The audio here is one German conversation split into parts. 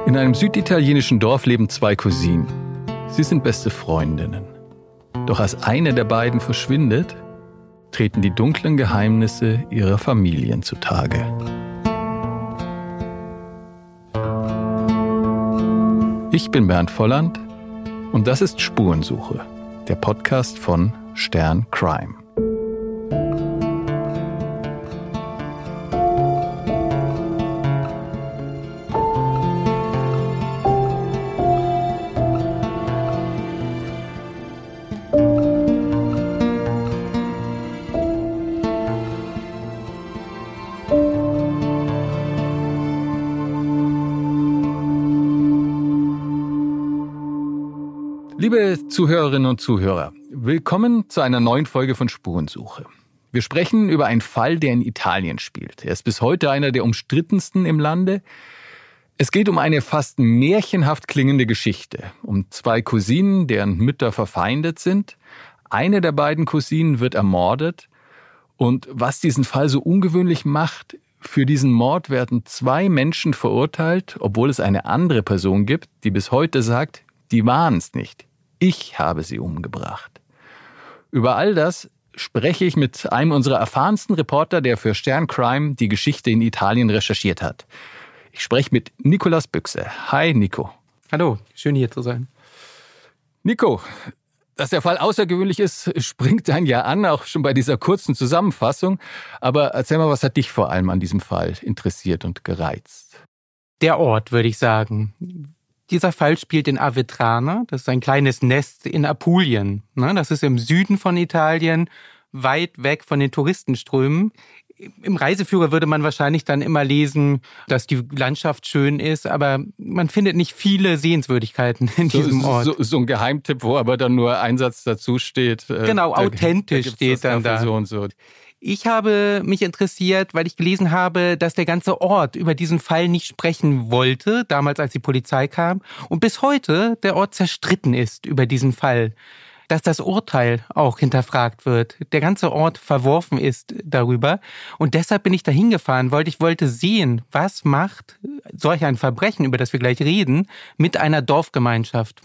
In einem süditalienischen Dorf leben zwei Cousinen. Sie sind beste Freundinnen. Doch als eine der beiden verschwindet, treten die dunklen Geheimnisse ihrer Familien zutage. Ich bin Bernd Volland und das ist Spurensuche, der Podcast von Stern Crime. Liebe Zuhörerinnen und Zuhörer, willkommen zu einer neuen Folge von Spurensuche. Wir sprechen über einen Fall, der in Italien spielt. Er ist bis heute einer der umstrittensten im Lande. Es geht um eine fast märchenhaft klingende Geschichte, um zwei Cousinen, deren Mütter verfeindet sind. Eine der beiden Cousinen wird ermordet. Und was diesen Fall so ungewöhnlich macht, für diesen Mord werden zwei Menschen verurteilt, obwohl es eine andere Person gibt, die bis heute sagt, die waren es nicht. Ich habe sie umgebracht. Über all das spreche ich mit einem unserer erfahrensten Reporter, der für Stern Crime die Geschichte in Italien recherchiert hat. Ich spreche mit Nicolas Büchse. Hi, Nico. Hallo, schön hier zu sein. Nico, dass der Fall außergewöhnlich ist, springt ein ja an, auch schon bei dieser kurzen Zusammenfassung. Aber erzähl mal, was hat dich vor allem an diesem Fall interessiert und gereizt? Der Ort, würde ich sagen. Dieser Fall spielt in Avetrana, das ist ein kleines Nest in Apulien. Das ist im Süden von Italien, weit weg von den Touristenströmen. Im Reiseführer würde man wahrscheinlich dann immer lesen, dass die Landschaft schön ist, aber man findet nicht viele Sehenswürdigkeiten in diesem Ort. So ein Geheimtipp, wo aber dann nur ein Satz dazu steht. Genau, authentisch steht dann da. So und so. Ich habe mich interessiert, weil ich gelesen habe, dass der ganze Ort über diesen Fall nicht sprechen wollte, damals als die Polizei kam. Und bis heute der Ort zerstritten ist über diesen Fall. Dass das Urteil auch hinterfragt wird. Der ganze Ort verworfen ist darüber. Und deshalb bin ich da hingefahren, weil ich wollte sehen, was macht solch ein Verbrechen, über das wir gleich reden, mit einer Dorfgemeinschaft.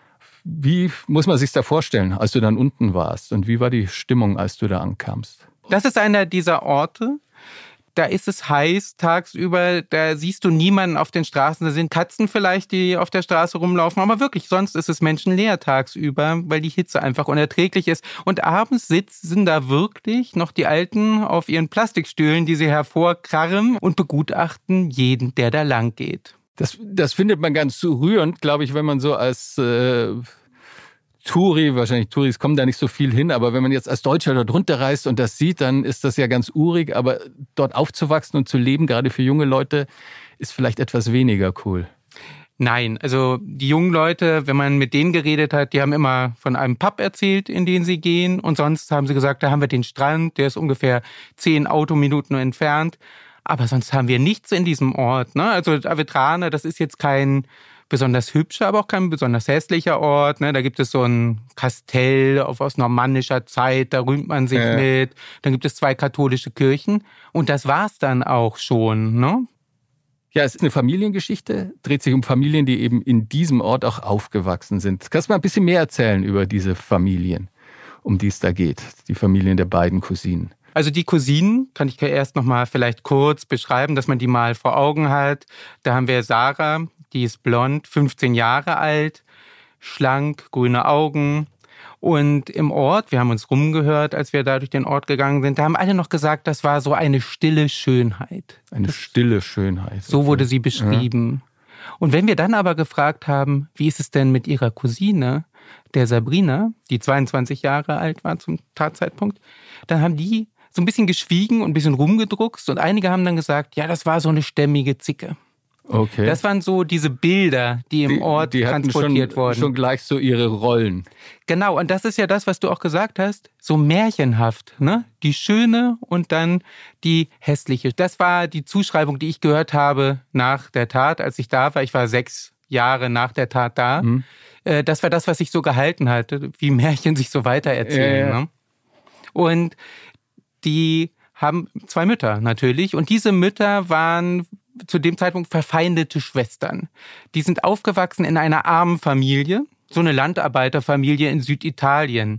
Wie muss man sich da vorstellen, als du dann unten warst? Und wie war die Stimmung, als du da ankamst? Das ist einer dieser Orte. Da ist es heiß tagsüber, da siehst du niemanden auf den Straßen. Da sind Katzen vielleicht, die auf der Straße rumlaufen, aber wirklich, sonst ist es menschenleer tagsüber, weil die Hitze einfach unerträglich ist. Und abends sitzen da wirklich noch die Alten auf ihren Plastikstühlen, die sie hervorkarren und begutachten jeden, der da lang geht. Das findet man ganz rührend, glaube ich, wenn man so als wahrscheinlich Touris kommen da nicht so viel hin, aber wenn man jetzt als Deutscher dort runterreist und das sieht, dann ist das ja ganz urig, aber dort aufzuwachsen und zu leben, gerade für junge Leute, ist vielleicht etwas weniger cool. Nein, also die jungen Leute, wenn man mit denen geredet hat, die haben immer von einem Pub erzählt, in den sie gehen, und sonst haben sie gesagt, da haben wir den Strand, der ist ungefähr 10 Autominuten entfernt, aber sonst haben wir nichts in diesem Ort. Also Avetrana, das ist jetzt kein besonders hübscher, aber auch kein besonders hässlicher Ort. Da gibt es so ein Kastell aus normannischer Zeit, da rühmt man sich mit. Dann gibt es 2 katholische Kirchen und das war's dann auch schon. Ja, es ist eine Familiengeschichte, dreht sich um Familien, die eben in diesem Ort auch aufgewachsen sind. Kannst du mal ein bisschen mehr erzählen über diese Familien, um die es da geht, die Familien der beiden Cousinen? Also die Cousinen kann ich erst noch mal vielleicht kurz beschreiben, dass man die mal vor Augen hat. Da haben wir Sarah, die ist blond, 15 Jahre alt, schlank, grüne Augen. Und im Ort, wir haben uns rumgehört, als wir da durch den Ort gegangen sind, da haben alle noch gesagt, das war so eine stille Schönheit. Eine stille Schönheit. So wurde sie beschrieben. Ja. Und wenn wir dann aber gefragt haben, wie ist es denn mit ihrer Cousine, der Sabrina, die 22 Jahre alt war zum Tatzeitpunkt, dann haben die so ein bisschen geschwiegen und ein bisschen rumgedruckst und einige haben dann gesagt, ja, das war so eine stämmige Zicke. Okay. Das waren so diese Bilder, die im Ort transportiert wurden. Schon gleich so ihre Rollen. Genau, und das ist ja das, was du auch gesagt hast, so märchenhaft, Die schöne und dann die hässliche. Das war die Zuschreibung, die ich gehört habe nach der Tat, als ich da war. Ich war 6 Jahre nach der Tat da. Mhm. Das war das, was sich so gehalten hat, wie Märchen sich so weitererzählen. Ja. Und die haben 2 Mütter natürlich. Und diese Mütter waren zu dem Zeitpunkt verfeindete Schwestern. Die sind aufgewachsen in einer armen Familie, so eine Landarbeiterfamilie in Süditalien.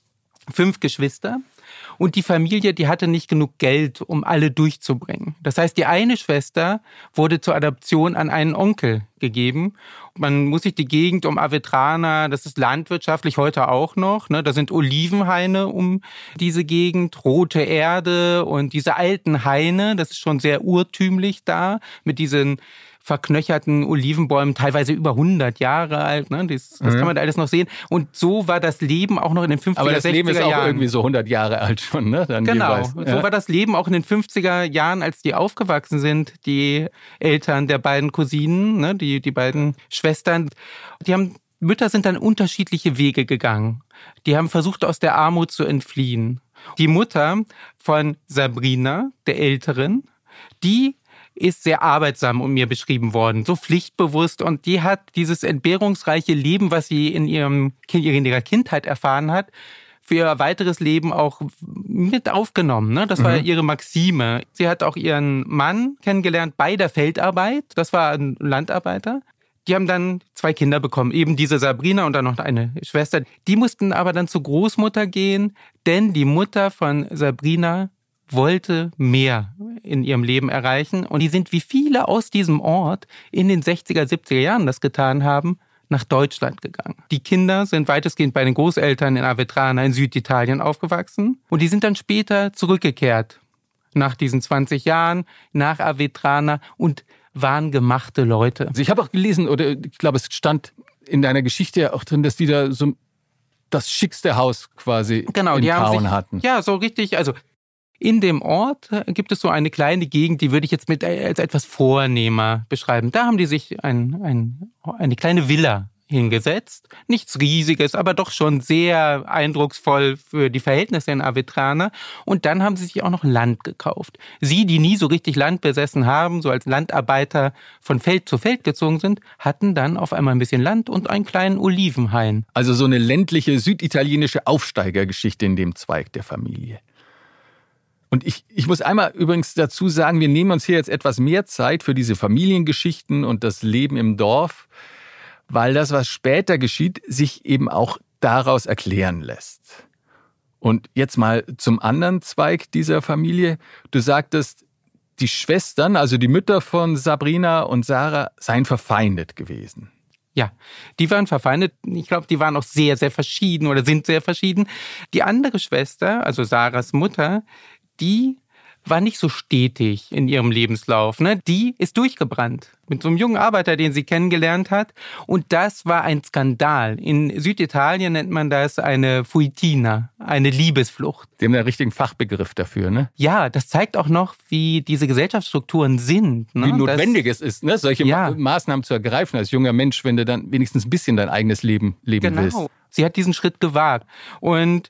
5 Geschwister. Und die Familie, die hatte nicht genug Geld, um alle durchzubringen. Das heißt, die eine Schwester wurde zur Adoption an einen Onkel gegeben. Man muss sich die Gegend um Avetrana, das ist landwirtschaftlich heute auch noch, ne? Da sind Olivenhaine um diese Gegend, rote Erde und diese alten Haine, das ist schon sehr urtümlich da, mit diesen verknöcherten Olivenbäumen, teilweise über 100 Jahre alt. Ne? Das kann man da alles noch sehen. Und so war das Leben auch noch in den 50er, 60er Jahren. Aber das Leben ist auch irgendwie so 100 Jahre alt schon, ne? Dann genau, jeweils. So war das Leben auch in den 50er Jahren, als die aufgewachsen sind, die Eltern der beiden Cousinen, ne? Die beiden Schwestern. Mütter sind dann unterschiedliche Wege gegangen. Die haben versucht, aus der Armut zu entfliehen. Die Mutter von Sabrina, der Älteren, die ist sehr arbeitsam um mir beschrieben worden, so pflichtbewusst, und die hat dieses entbehrungsreiche Leben, was sie in ihrer Kindheit erfahren hat, für ihr weiteres Leben auch mit aufgenommen. Ne? Das war ihre Maxime. Sie hat auch ihren Mann kennengelernt bei der Feldarbeit, das war ein Landarbeiter. Die haben dann 2 Kinder bekommen, eben diese Sabrina und dann noch eine Schwester. Die mussten aber dann zur Großmutter gehen, denn die Mutter von Sabrina wollte mehr in ihrem Leben erreichen. Und die sind, wie viele aus diesem Ort in den 60er, 70er Jahren das getan haben, nach Deutschland gegangen. Die Kinder sind weitestgehend bei den Großeltern in Avetrana in Süditalien aufgewachsen. Und die sind dann später zurückgekehrt, nach diesen 20 Jahren, nach Avetrana und waren gemachte Leute. Also ich habe auch gelesen, oder ich glaube, es stand in deiner Geschichte ja auch drin, dass die da so das schickste Haus quasi im Town hatten. Ja, so richtig, also in dem Ort gibt es so eine kleine Gegend, die würde ich jetzt als etwas vornehmer beschreiben. Da haben die sich eine kleine Villa hingesetzt. Nichts Riesiges, aber doch schon sehr eindrucksvoll für die Verhältnisse in Avetrana. Und dann haben sie sich auch noch Land gekauft. Sie, die nie so richtig Land besessen haben, so als Landarbeiter von Feld zu Feld gezogen sind, hatten dann auf einmal ein bisschen Land und einen kleinen Olivenhain. Also so eine ländliche süditalienische Aufsteigergeschichte in dem Zweig der Familie. Und ich muss einmal übrigens dazu sagen, wir nehmen uns hier jetzt etwas mehr Zeit für diese Familiengeschichten und das Leben im Dorf, weil das, was später geschieht, sich eben auch daraus erklären lässt. Und jetzt mal zum anderen Zweig dieser Familie. Du sagtest, die Schwestern, also die Mütter von Sabrina und Sarah, seien verfeindet gewesen. Ja, die waren verfeindet. Ich glaube, die waren auch sehr, sehr verschieden oder sind sehr verschieden. Die andere Schwester, also Sarahs Mutter, die war nicht so stetig in ihrem Lebenslauf. Ne? Die ist durchgebrannt mit so einem jungen Arbeiter, den sie kennengelernt hat. Und das war ein Skandal. In Süditalien nennt man das eine Fuitina, eine Liebesflucht. Sie haben einen richtigen Fachbegriff dafür, ne? Ja, das zeigt auch noch, wie diese Gesellschaftsstrukturen sind. Ne? Wie notwendig es ist, ne? Solche Maßnahmen zu ergreifen als junger Mensch, wenn du dann wenigstens ein bisschen dein eigenes Leben willst. Genau. Sie hat diesen Schritt gewagt. Und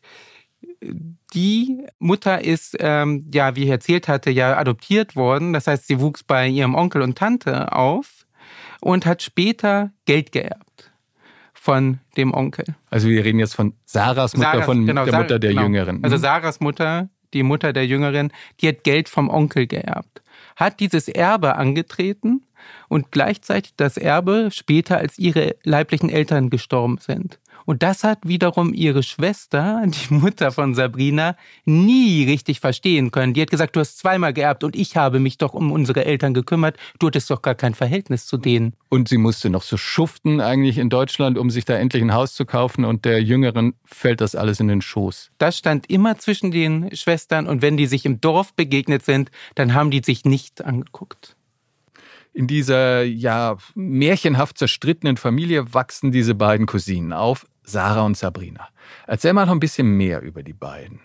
die Mutter ist, wie ich erzählt hatte, ja adoptiert worden. Das heißt, sie wuchs bei ihrem Onkel und Tante auf und hat später Geld geerbt von dem Onkel. Also wir reden jetzt von Sarahs Mutter, der Mutter der Jüngeren. Also Sarahs Mutter, die Mutter der Jüngeren, die hat Geld vom Onkel geerbt. Hat dieses Erbe angetreten und gleichzeitig das Erbe später, als ihre leiblichen Eltern gestorben sind. Und das hat wiederum ihre Schwester, die Mutter von Sabrina, nie richtig verstehen können. Die hat gesagt, du hast 2-mal geerbt und ich habe mich doch um unsere Eltern gekümmert. Du hattest doch gar kein Verhältnis zu denen. Und sie musste noch so schuften eigentlich in Deutschland, um sich da endlich ein Haus zu kaufen. Und der Jüngeren fällt das alles in den Schoß. Das stand immer zwischen den Schwestern. Und wenn die sich im Dorf begegnet sind, dann haben die sich nicht angeguckt. In dieser märchenhaft zerstrittenen Familie wachsen diese beiden Cousinen auf, Sarah und Sabrina. Erzähl mal noch ein bisschen mehr über die beiden.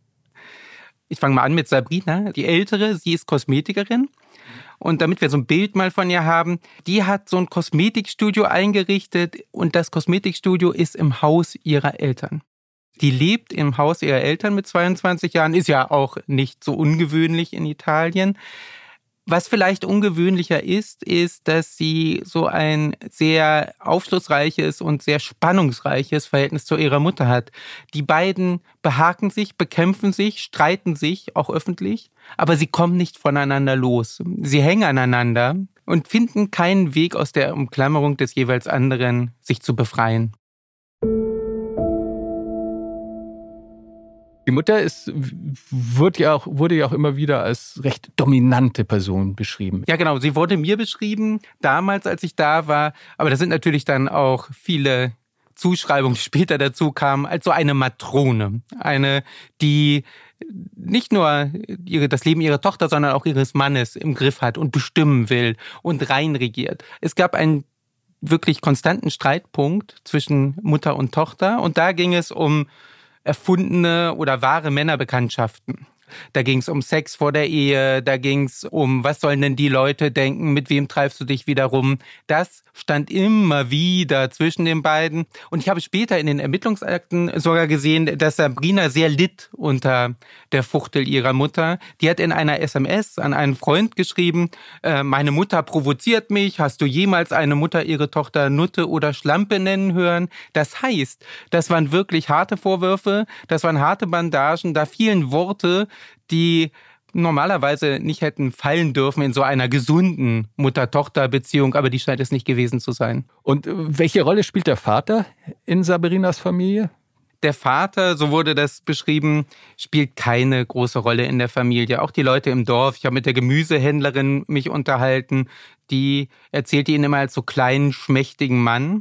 Ich fange mal an mit Sabrina, die Ältere. Sie ist Kosmetikerin. Und damit wir so ein Bild mal von ihr haben, die hat so ein Kosmetikstudio eingerichtet. Und das Kosmetikstudio ist im Haus ihrer Eltern. Die lebt im Haus ihrer Eltern mit 22 Jahren. Ist ja auch nicht so ungewöhnlich in Italien. Was vielleicht ungewöhnlicher ist, dass sie so ein sehr aufschlussreiches und sehr spannungsreiches Verhältnis zu ihrer Mutter hat. Die beiden behaken sich, bekämpfen sich, streiten sich, auch öffentlich, aber sie kommen nicht voneinander los. Sie hängen aneinander und finden keinen Weg aus der Umklammerung des jeweils anderen, sich zu befreien. Die Mutter wurde ja auch immer wieder als recht dominante Person beschrieben. Ja, genau. Sie wurde mir beschrieben, damals, als ich da war. Aber da sind natürlich dann auch viele Zuschreibungen, die später dazu kamen, als so eine Matrone. Eine, die nicht nur das Leben ihrer Tochter, sondern auch ihres Mannes im Griff hat und bestimmen will und reinregiert. Es gab einen wirklich konstanten Streitpunkt zwischen Mutter und Tochter. Und da ging es um erfundene oder wahre Männerbekanntschaften. Da ging es um Sex vor der Ehe, da ging es um, was sollen denn die Leute denken, mit wem treibst du dich wieder rum. Das stand immer wieder zwischen den beiden. Und ich habe später in den Ermittlungsakten sogar gesehen, dass Sabrina sehr litt unter der Fuchtel ihrer Mutter. Die hat in einer SMS an einen Freund geschrieben, meine Mutter provoziert mich, hast du jemals eine Mutter ihre Tochter Nutte oder Schlampe nennen hören? Das heißt, das waren wirklich harte Vorwürfe, das waren harte Bandagen, da fielen Worte, die normalerweise nicht hätten fallen dürfen in so einer gesunden Mutter-Tochter-Beziehung, aber die scheint es nicht gewesen zu sein. Und welche Rolle spielt der Vater in Sabrinas Familie? Der Vater, so wurde das beschrieben, spielt keine große Rolle in der Familie. Auch die Leute im Dorf, ich habe mit der Gemüsehändlerin mich unterhalten, die erzählte ihn immer als so kleinen, schmächtigen Mann.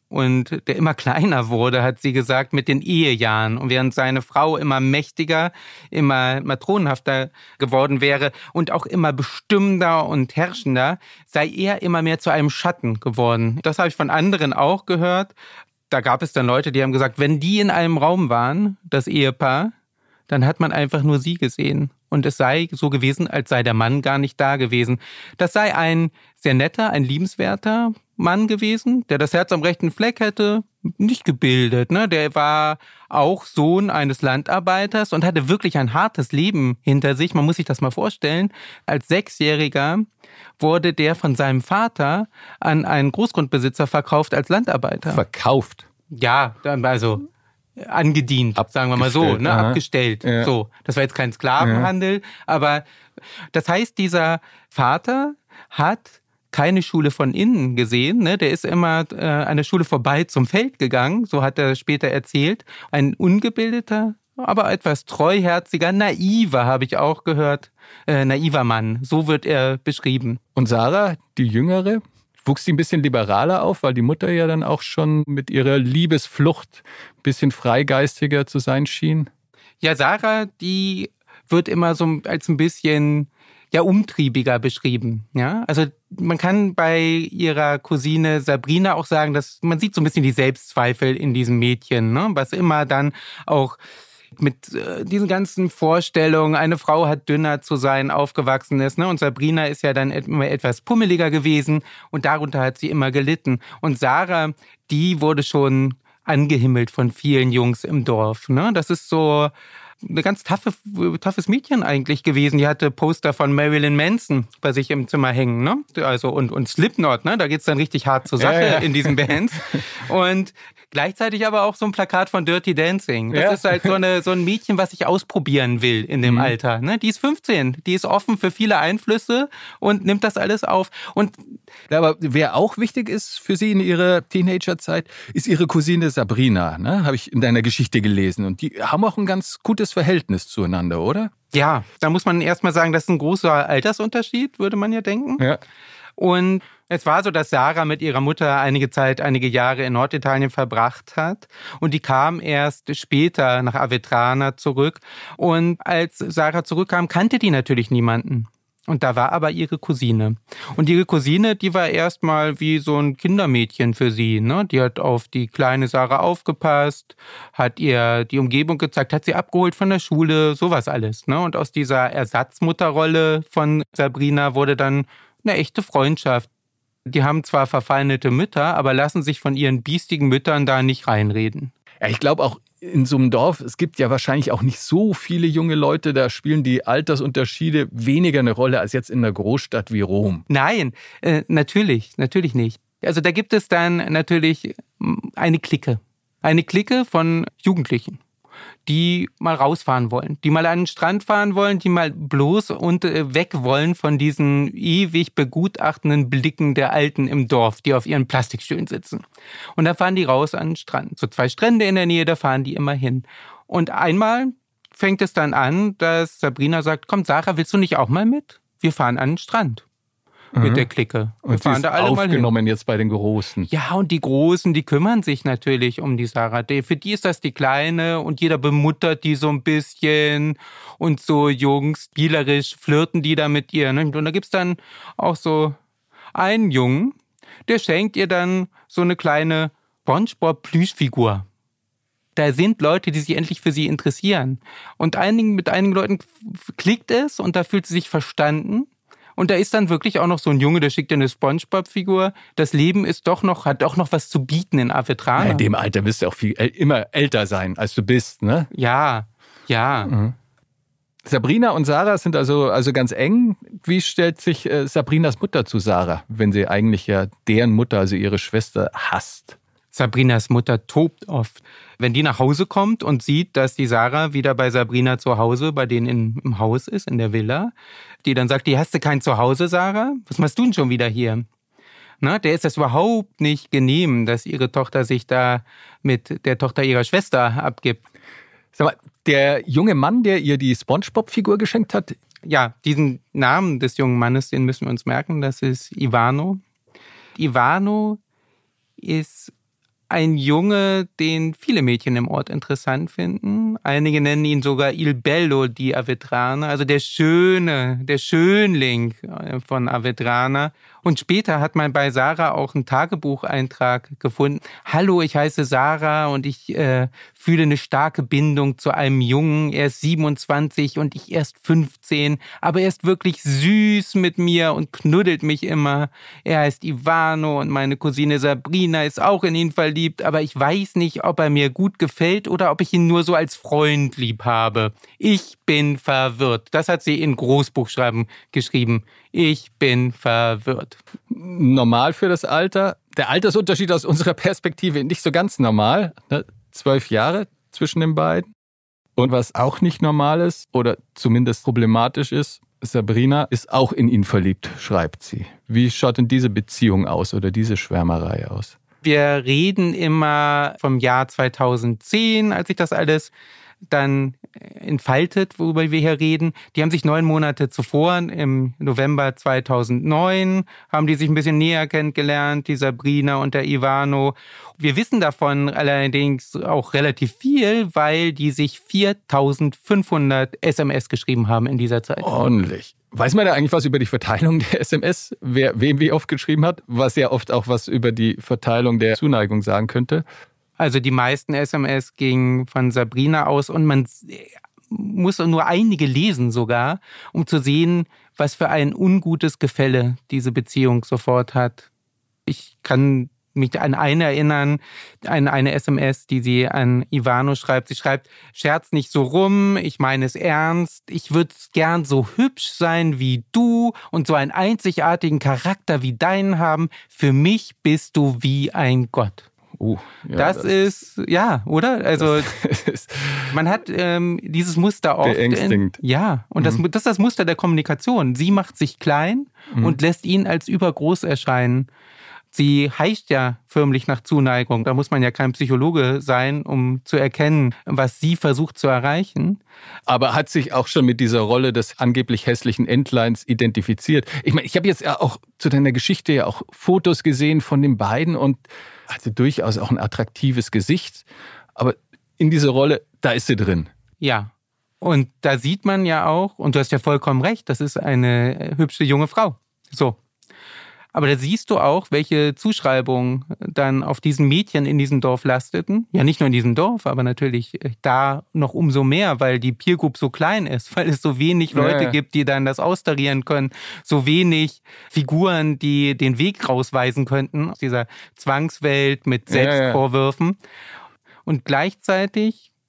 Und der immer kleiner wurde, hat sie gesagt, mit den Ehejahren. Und während seine Frau immer mächtiger, immer matronenhafter geworden wäre und auch immer bestimmender und herrschender, sei er immer mehr zu einem Schatten geworden. Das habe ich von anderen auch gehört. Da gab es dann Leute, die haben gesagt, wenn die in einem Raum waren, das Ehepaar, dann hat man einfach nur sie gesehen. Und es sei so gewesen, als sei der Mann gar nicht da gewesen. Das sei ein sehr netter, ein liebenswerter Mann gewesen, der das Herz am rechten Fleck hätte, nicht gebildet. Ne? Der war auch Sohn eines Landarbeiters und hatte wirklich ein hartes Leben hinter sich. Man muss sich das mal vorstellen. Als 6-Jähriger wurde der von seinem Vater an einen Großgrundbesitzer verkauft als Landarbeiter. Verkauft? Ja, also angedient, sagen wir mal so, ne? Abgestellt. Ja. So, das war jetzt kein Sklavenhandel, aber das heißt, dieser Vater hat keine Schule von innen gesehen, ne? Der ist immer an der Schule vorbei zum Feld gegangen, so hat er später erzählt. Ein ungebildeter, aber etwas treuherziger, naiver, habe ich auch gehört, naiver Mann, so wird er beschrieben. Und Sarah, die Jüngere, wuchs die ein bisschen liberaler auf, weil die Mutter ja dann auch schon mit ihrer Liebesflucht ein bisschen freigeistiger zu sein schien? Ja, Sarah, die wird immer so als ein bisschen umtriebiger beschrieben. Ja? Also man kann bei ihrer Cousine Sabrina auch sagen, dass man sieht so ein bisschen die Selbstzweifel in diesem Mädchen, ne? Was immer dann auch mit diesen ganzen Vorstellungen, eine Frau hat dünner zu sein, aufgewachsen ist. Ne? Und Sabrina ist ja dann immer etwas pummeliger gewesen und darunter hat sie immer gelitten. Und Sarah, die wurde schon angehimmelt von vielen Jungs im Dorf. Ne? Das ist so eine ganz toughes Mädchen eigentlich gewesen. Die hatte Poster von Marilyn Manson bei sich im Zimmer hängen. Ne? Also und Slipknot, ne? Da geht's dann richtig hart zur Sache in diesen Bands. Und gleichzeitig aber auch so ein Plakat von Dirty Dancing. Das ist halt so ein Mädchen, was sich ausprobieren will in dem Alter. Ne? Die ist 15, die ist offen für viele Einflüsse und nimmt das alles auf. Und aber wer auch wichtig ist für sie in ihrer Teenagerzeit, ist ihre Cousine Sabrina. Ne? Habe ich in deiner Geschichte gelesen. Und die haben auch ein ganz gutes Verhältnis zueinander, oder? Ja, da muss man erstmal sagen, das ist ein großer Altersunterschied, würde man ja denken. Ja. Und es war so, dass Sarah mit ihrer Mutter einige Jahre in Norditalien verbracht hat. Und die kam erst später nach Avetrana zurück. Und als Sarah zurückkam, kannte die natürlich niemanden. Und da war aber ihre Cousine. Und ihre Cousine, die war erstmal wie so ein Kindermädchen für sie. Ne? Die hat auf die kleine Sarah aufgepasst, hat ihr die Umgebung gezeigt, hat sie abgeholt von der Schule, sowas alles. Ne? Und aus dieser Ersatzmutterrolle von Sabrina wurde dann eine echte Freundschaft. Die haben zwar verfeindete Mütter, aber lassen sich von ihren biestigen Müttern da nicht reinreden. Ja, ich glaube auch, in so einem Dorf, es gibt ja wahrscheinlich auch nicht so viele junge Leute, da spielen die Altersunterschiede weniger eine Rolle als jetzt in einer Großstadt wie Rom. Nein, natürlich nicht. Also da gibt es dann natürlich eine Clique von Jugendlichen, die mal rausfahren wollen, die mal an den Strand fahren wollen, die mal bloß und weg wollen von diesen ewig begutachtenden Blicken der Alten im Dorf, die auf ihren Plastikstühlen sitzen. Und da fahren die raus an den Strand. So 2 Strände in der Nähe, da fahren die immer hin. Und einmal fängt es dann an, dass Sabrina sagt, komm Sarah, willst du nicht auch mal mit? Wir fahren an den Strand. Mit der Clique. Und fahren da alle aufgenommen mal hin. Jetzt bei den Großen. Ja, und die Großen, die kümmern sich natürlich um die Sarah. Für die ist das die Kleine und jeder bemuttert die so ein bisschen und so Jungs, spielerisch flirten die da mit ihr. Und da gibt's dann auch so einen Jungen, der schenkt ihr dann so eine kleine SpongeBob-Plüschfigur. Da sind Leute, die sich endlich für sie interessieren. Und mit einigen Leuten klickt es und da fühlt sie sich verstanden. Und da ist dann wirklich auch noch so ein Junge, der schickt dir eine SpongeBob-Figur. Das Leben hat doch noch was zu bieten in Avetrana. Ja, in dem Alter wirst du auch immer älter sein, als du bist, ne? Ja. Mhm. Sabrina und Sarah sind also ganz eng. Wie stellt sich Sabrinas Mutter zu Sarah, wenn sie eigentlich ja deren Mutter, also ihre Schwester, hasst? Sabrinas Mutter tobt oft. Wenn die nach Hause kommt und sieht, dass die Sarah wieder bei Sabrina zu Hause, bei denen im Haus ist, in der Villa, die dann sagt, hast du kein Zuhause, Sarah? Was machst du denn schon wieder hier? Na, der ist das überhaupt nicht genehm, dass ihre Tochter sich da mit der Tochter ihrer Schwester abgibt. Sag mal, der junge Mann, der ihr die SpongeBob-Figur geschenkt hat? Ja, diesen Namen des jungen Mannes, den müssen wir uns merken, das ist Ivano. Ivano ist ein Junge, den viele Mädchen im Ort interessant finden. Einige nennen ihn sogar Il Bello di Avetrana, also der Schönling von Avetrana. Und später hat man bei Sarah auch einen Tagebucheintrag gefunden. Hallo, ich heiße Sarah und ich fühle eine starke Bindung zu einem Jungen. Er ist 27 und ich erst 15, aber er ist wirklich süß mit mir und knuddelt mich immer. Er heißt Ivano und meine Cousine Sabrina ist auch in ihn verliebt, aber ich weiß nicht, ob er mir gut gefällt oder ob ich ihn nur so als Freund lieb habe. Ich bin verwirrt. Das hat sie in Großbuchstaben geschrieben. Ich bin verwirrt. Normal für das Alter. Der Altersunterschied aus unserer Perspektive nicht so ganz normal. 12 Jahre zwischen den beiden. Und was auch nicht normal ist oder zumindest problematisch ist, Sabrina ist auch in ihn verliebt, schreibt sie. Wie schaut denn diese Beziehung aus oder diese Schwärmerei aus? Wir reden immer vom Jahr 2010, als sich das alles dann entfaltet, worüber wir hier reden. Die haben sich 9 Monate zuvor, im November 2009, haben die sich ein bisschen näher kennengelernt, die Sabrina und der Ivano. Wir wissen davon allerdings auch relativ viel, weil die sich 4.500 SMS geschrieben haben in dieser Zeit. Ordentlich. Weiß man da eigentlich was über die Verteilung der SMS? Wer wem wie oft geschrieben hat? Was ja oft auch was über die Verteilung der Zuneigung sagen könnte. Also die meisten SMS gingen von Sabrina aus und man muss nur einige lesen sogar, um zu sehen, was für ein ungutes Gefälle diese Beziehung sofort hat. Ich kann mich an eine erinnern, an eine SMS, die sie an Ivano schreibt. Sie schreibt, scherz nicht so rum, ich meine es ernst. Ich würde gern so hübsch sein wie du und so einen einzigartigen Charakter wie deinen haben. Für mich bist du wie ein Gott. Ja, das ist, ja, oder? Also man hat dieses Muster oft. Beängstigend. Und das ist das Muster der Kommunikation. Sie macht sich klein und lässt ihn als übergroß erscheinen. Sie heischt ja förmlich nach Zuneigung. Da muss man ja kein Psychologe sein, um zu erkennen, was sie versucht zu erreichen. Aber hat sich auch schon mit dieser Rolle des angeblich hässlichen Entleins identifiziert. Ich meine, ich habe jetzt ja auch zu deiner Geschichte ja auch Fotos gesehen von den beiden und hatte durchaus auch ein attraktives Gesicht. Aber in dieser Rolle, da ist sie drin. Ja, und da sieht man ja auch, und du hast ja vollkommen recht, das ist eine hübsche junge Frau. So. Aber da siehst du auch, welche Zuschreibungen dann auf diesen Mädchen in diesem Dorf lasteten. Ja, nicht nur in diesem Dorf, aber natürlich da noch umso mehr, weil die Peer Group so klein ist, weil es so wenig Leute gibt, die dann das austarieren können, so wenig Figuren, die den Weg rausweisen könnten aus dieser Zwangswelt mit Selbstvorwürfen. Und gleichzeitig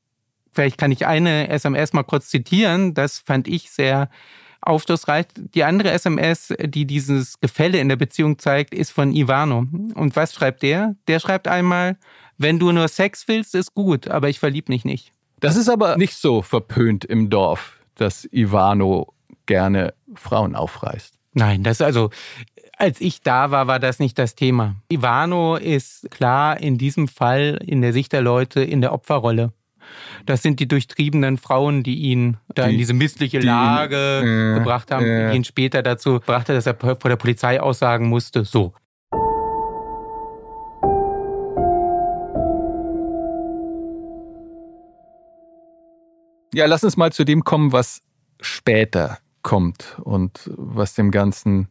Vielleicht kann ich eine SMS mal kurz zitieren. Das fand ich sehr aufschlussreich. Die andere SMS, die dieses Gefälle in der Beziehung zeigt, ist von Ivano. Und was schreibt der? Der schreibt einmal: Wenn du nur Sex willst, ist gut, aber ich verlieb mich nicht. Das ist aber nicht so verpönt im Dorf, dass Ivano gerne Frauen aufreißt. Nein, als ich da war, war das nicht das Thema. Ivano ist klar in diesem Fall in der Sicht der Leute in der Opferrolle. Das sind die durchtriebenen Frauen, die ihn da in diese missliche Lage gebracht haben, die ihn später dazu brachte, dass er vor der Polizei aussagen musste. So. Ja, lass uns mal zu dem kommen, was später kommt und was dem ganzen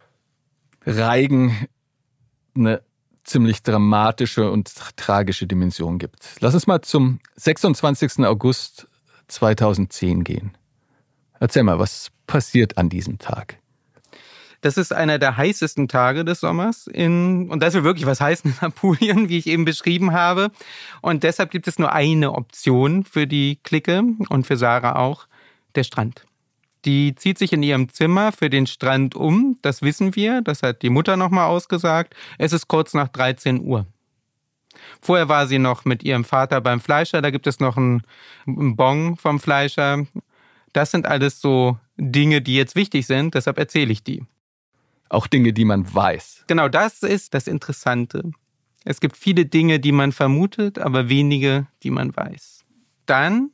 Reigen eine ziemlich dramatische und tragische Dimension gibt. Lass uns mal zum 26. August 2010 gehen. Erzähl mal, was passiert an diesem Tag? Das ist einer der heißesten Tage des Sommers und das will wirklich was heißen in Apulien, wie ich eben beschrieben habe. Und deshalb gibt es nur eine Option für die Clique und für Sarah auch: der Strand. Die zieht sich in ihrem Zimmer für den Strand um, das wissen wir, das hat die Mutter nochmal ausgesagt. Es ist kurz nach 13 Uhr. Vorher war sie noch mit ihrem Vater beim Fleischer, da gibt es noch einen Bon vom Fleischer. Das sind alles so Dinge, die jetzt wichtig sind, deshalb erzähle ich die. Auch Dinge, die man weiß. Genau, das ist das Interessante. Es gibt viele Dinge, die man vermutet, aber wenige, die man weiß. Dann,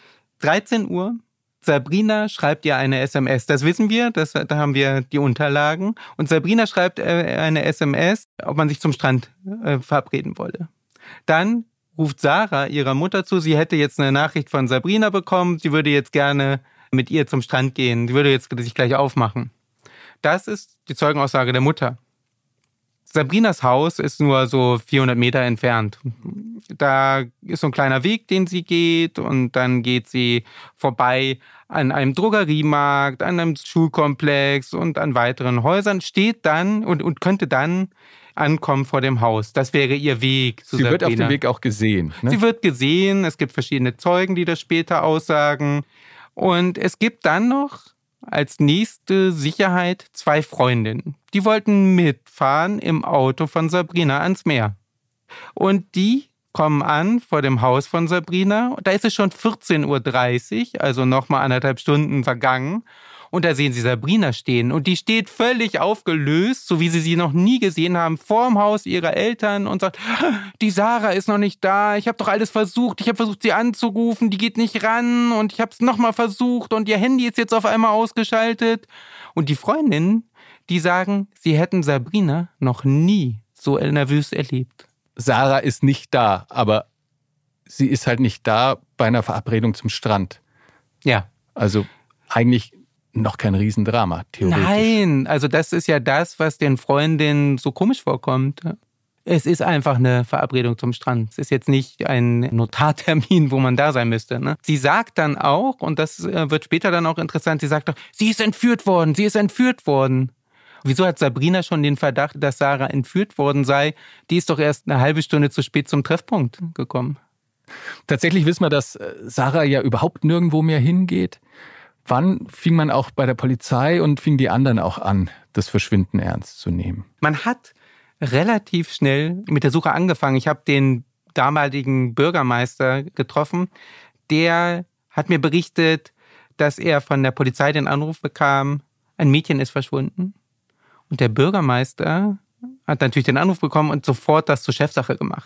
13 Uhr, Sabrina schreibt ihr eine SMS. Das wissen wir, da haben wir die Unterlagen. Und Sabrina schreibt eine SMS, ob man sich zum Strand verabreden wolle. Dann ruft Sarah ihrer Mutter zu, sie hätte jetzt eine Nachricht von Sabrina bekommen, sie würde jetzt gerne mit ihr zum Strand gehen, sie würde jetzt sich gleich aufmachen. Das ist die Zeugenaussage der Mutter. Sabrinas Haus ist nur so 400 Meter entfernt. Da ist so ein kleiner Weg, den sie geht, und dann geht sie vorbei an einem Drogeriemarkt, an einem Schulkomplex und an weiteren Häusern, steht dann und könnte dann ankommen vor dem Haus. Das wäre ihr Weg zu Sabrina. Sie wird auf dem Weg auch gesehen. Ne? Sie wird gesehen, es gibt verschiedene Zeugen, die das später aussagen. Und es gibt dann noch als nächste Sicherheit 2 Freundinnen. Die wollten mitfahren im Auto von Sabrina ans Meer. Und die kommen an vor dem Haus von Sabrina. Da ist es schon 14:30 Uhr, also nochmal 1,5 Stunden vergangen. Und da sehen sie Sabrina stehen. Und die steht völlig aufgelöst, so wie sie noch nie gesehen haben, vorm Haus ihrer Eltern und sagt: Die Sarah ist noch nicht da, ich habe doch alles versucht. Ich habe versucht, sie anzurufen, die geht nicht ran. Und ich habe es nochmal versucht und ihr Handy ist jetzt auf einmal ausgeschaltet. Und die Freundinnen, die sagen, sie hätten Sabrina noch nie so nervös erlebt. Sarah ist nicht da, aber sie ist halt nicht da bei einer Verabredung zum Strand. Ja. Also eigentlich noch kein Riesendrama, theoretisch. Nein, also das ist ja das, was den Freundinnen so komisch vorkommt. Es ist einfach eine Verabredung zum Strand. Es ist jetzt nicht ein Notartermin, wo man da sein müsste. Ne? Sie sagt dann auch, und das wird später dann auch interessant, sie sagt doch, sie ist entführt worden, sie ist entführt worden. Wieso hat Sabrina schon den Verdacht, dass Sarah entführt worden sei? Die ist doch erst eine halbe Stunde zu spät zum Treffpunkt gekommen. Tatsächlich wissen wir, dass Sarah ja überhaupt nirgendwo mehr hingeht. Wann fing man auch bei der Polizei und fingen die anderen auch an, das Verschwinden ernst zu nehmen? Man hat relativ schnell mit der Suche angefangen. Ich habe den damaligen Bürgermeister getroffen. Der hat mir berichtet, dass er von der Polizei den Anruf bekam, ein Mädchen ist verschwunden. Und der Bürgermeister hat natürlich den Anruf bekommen und sofort das zur Chefsache gemacht.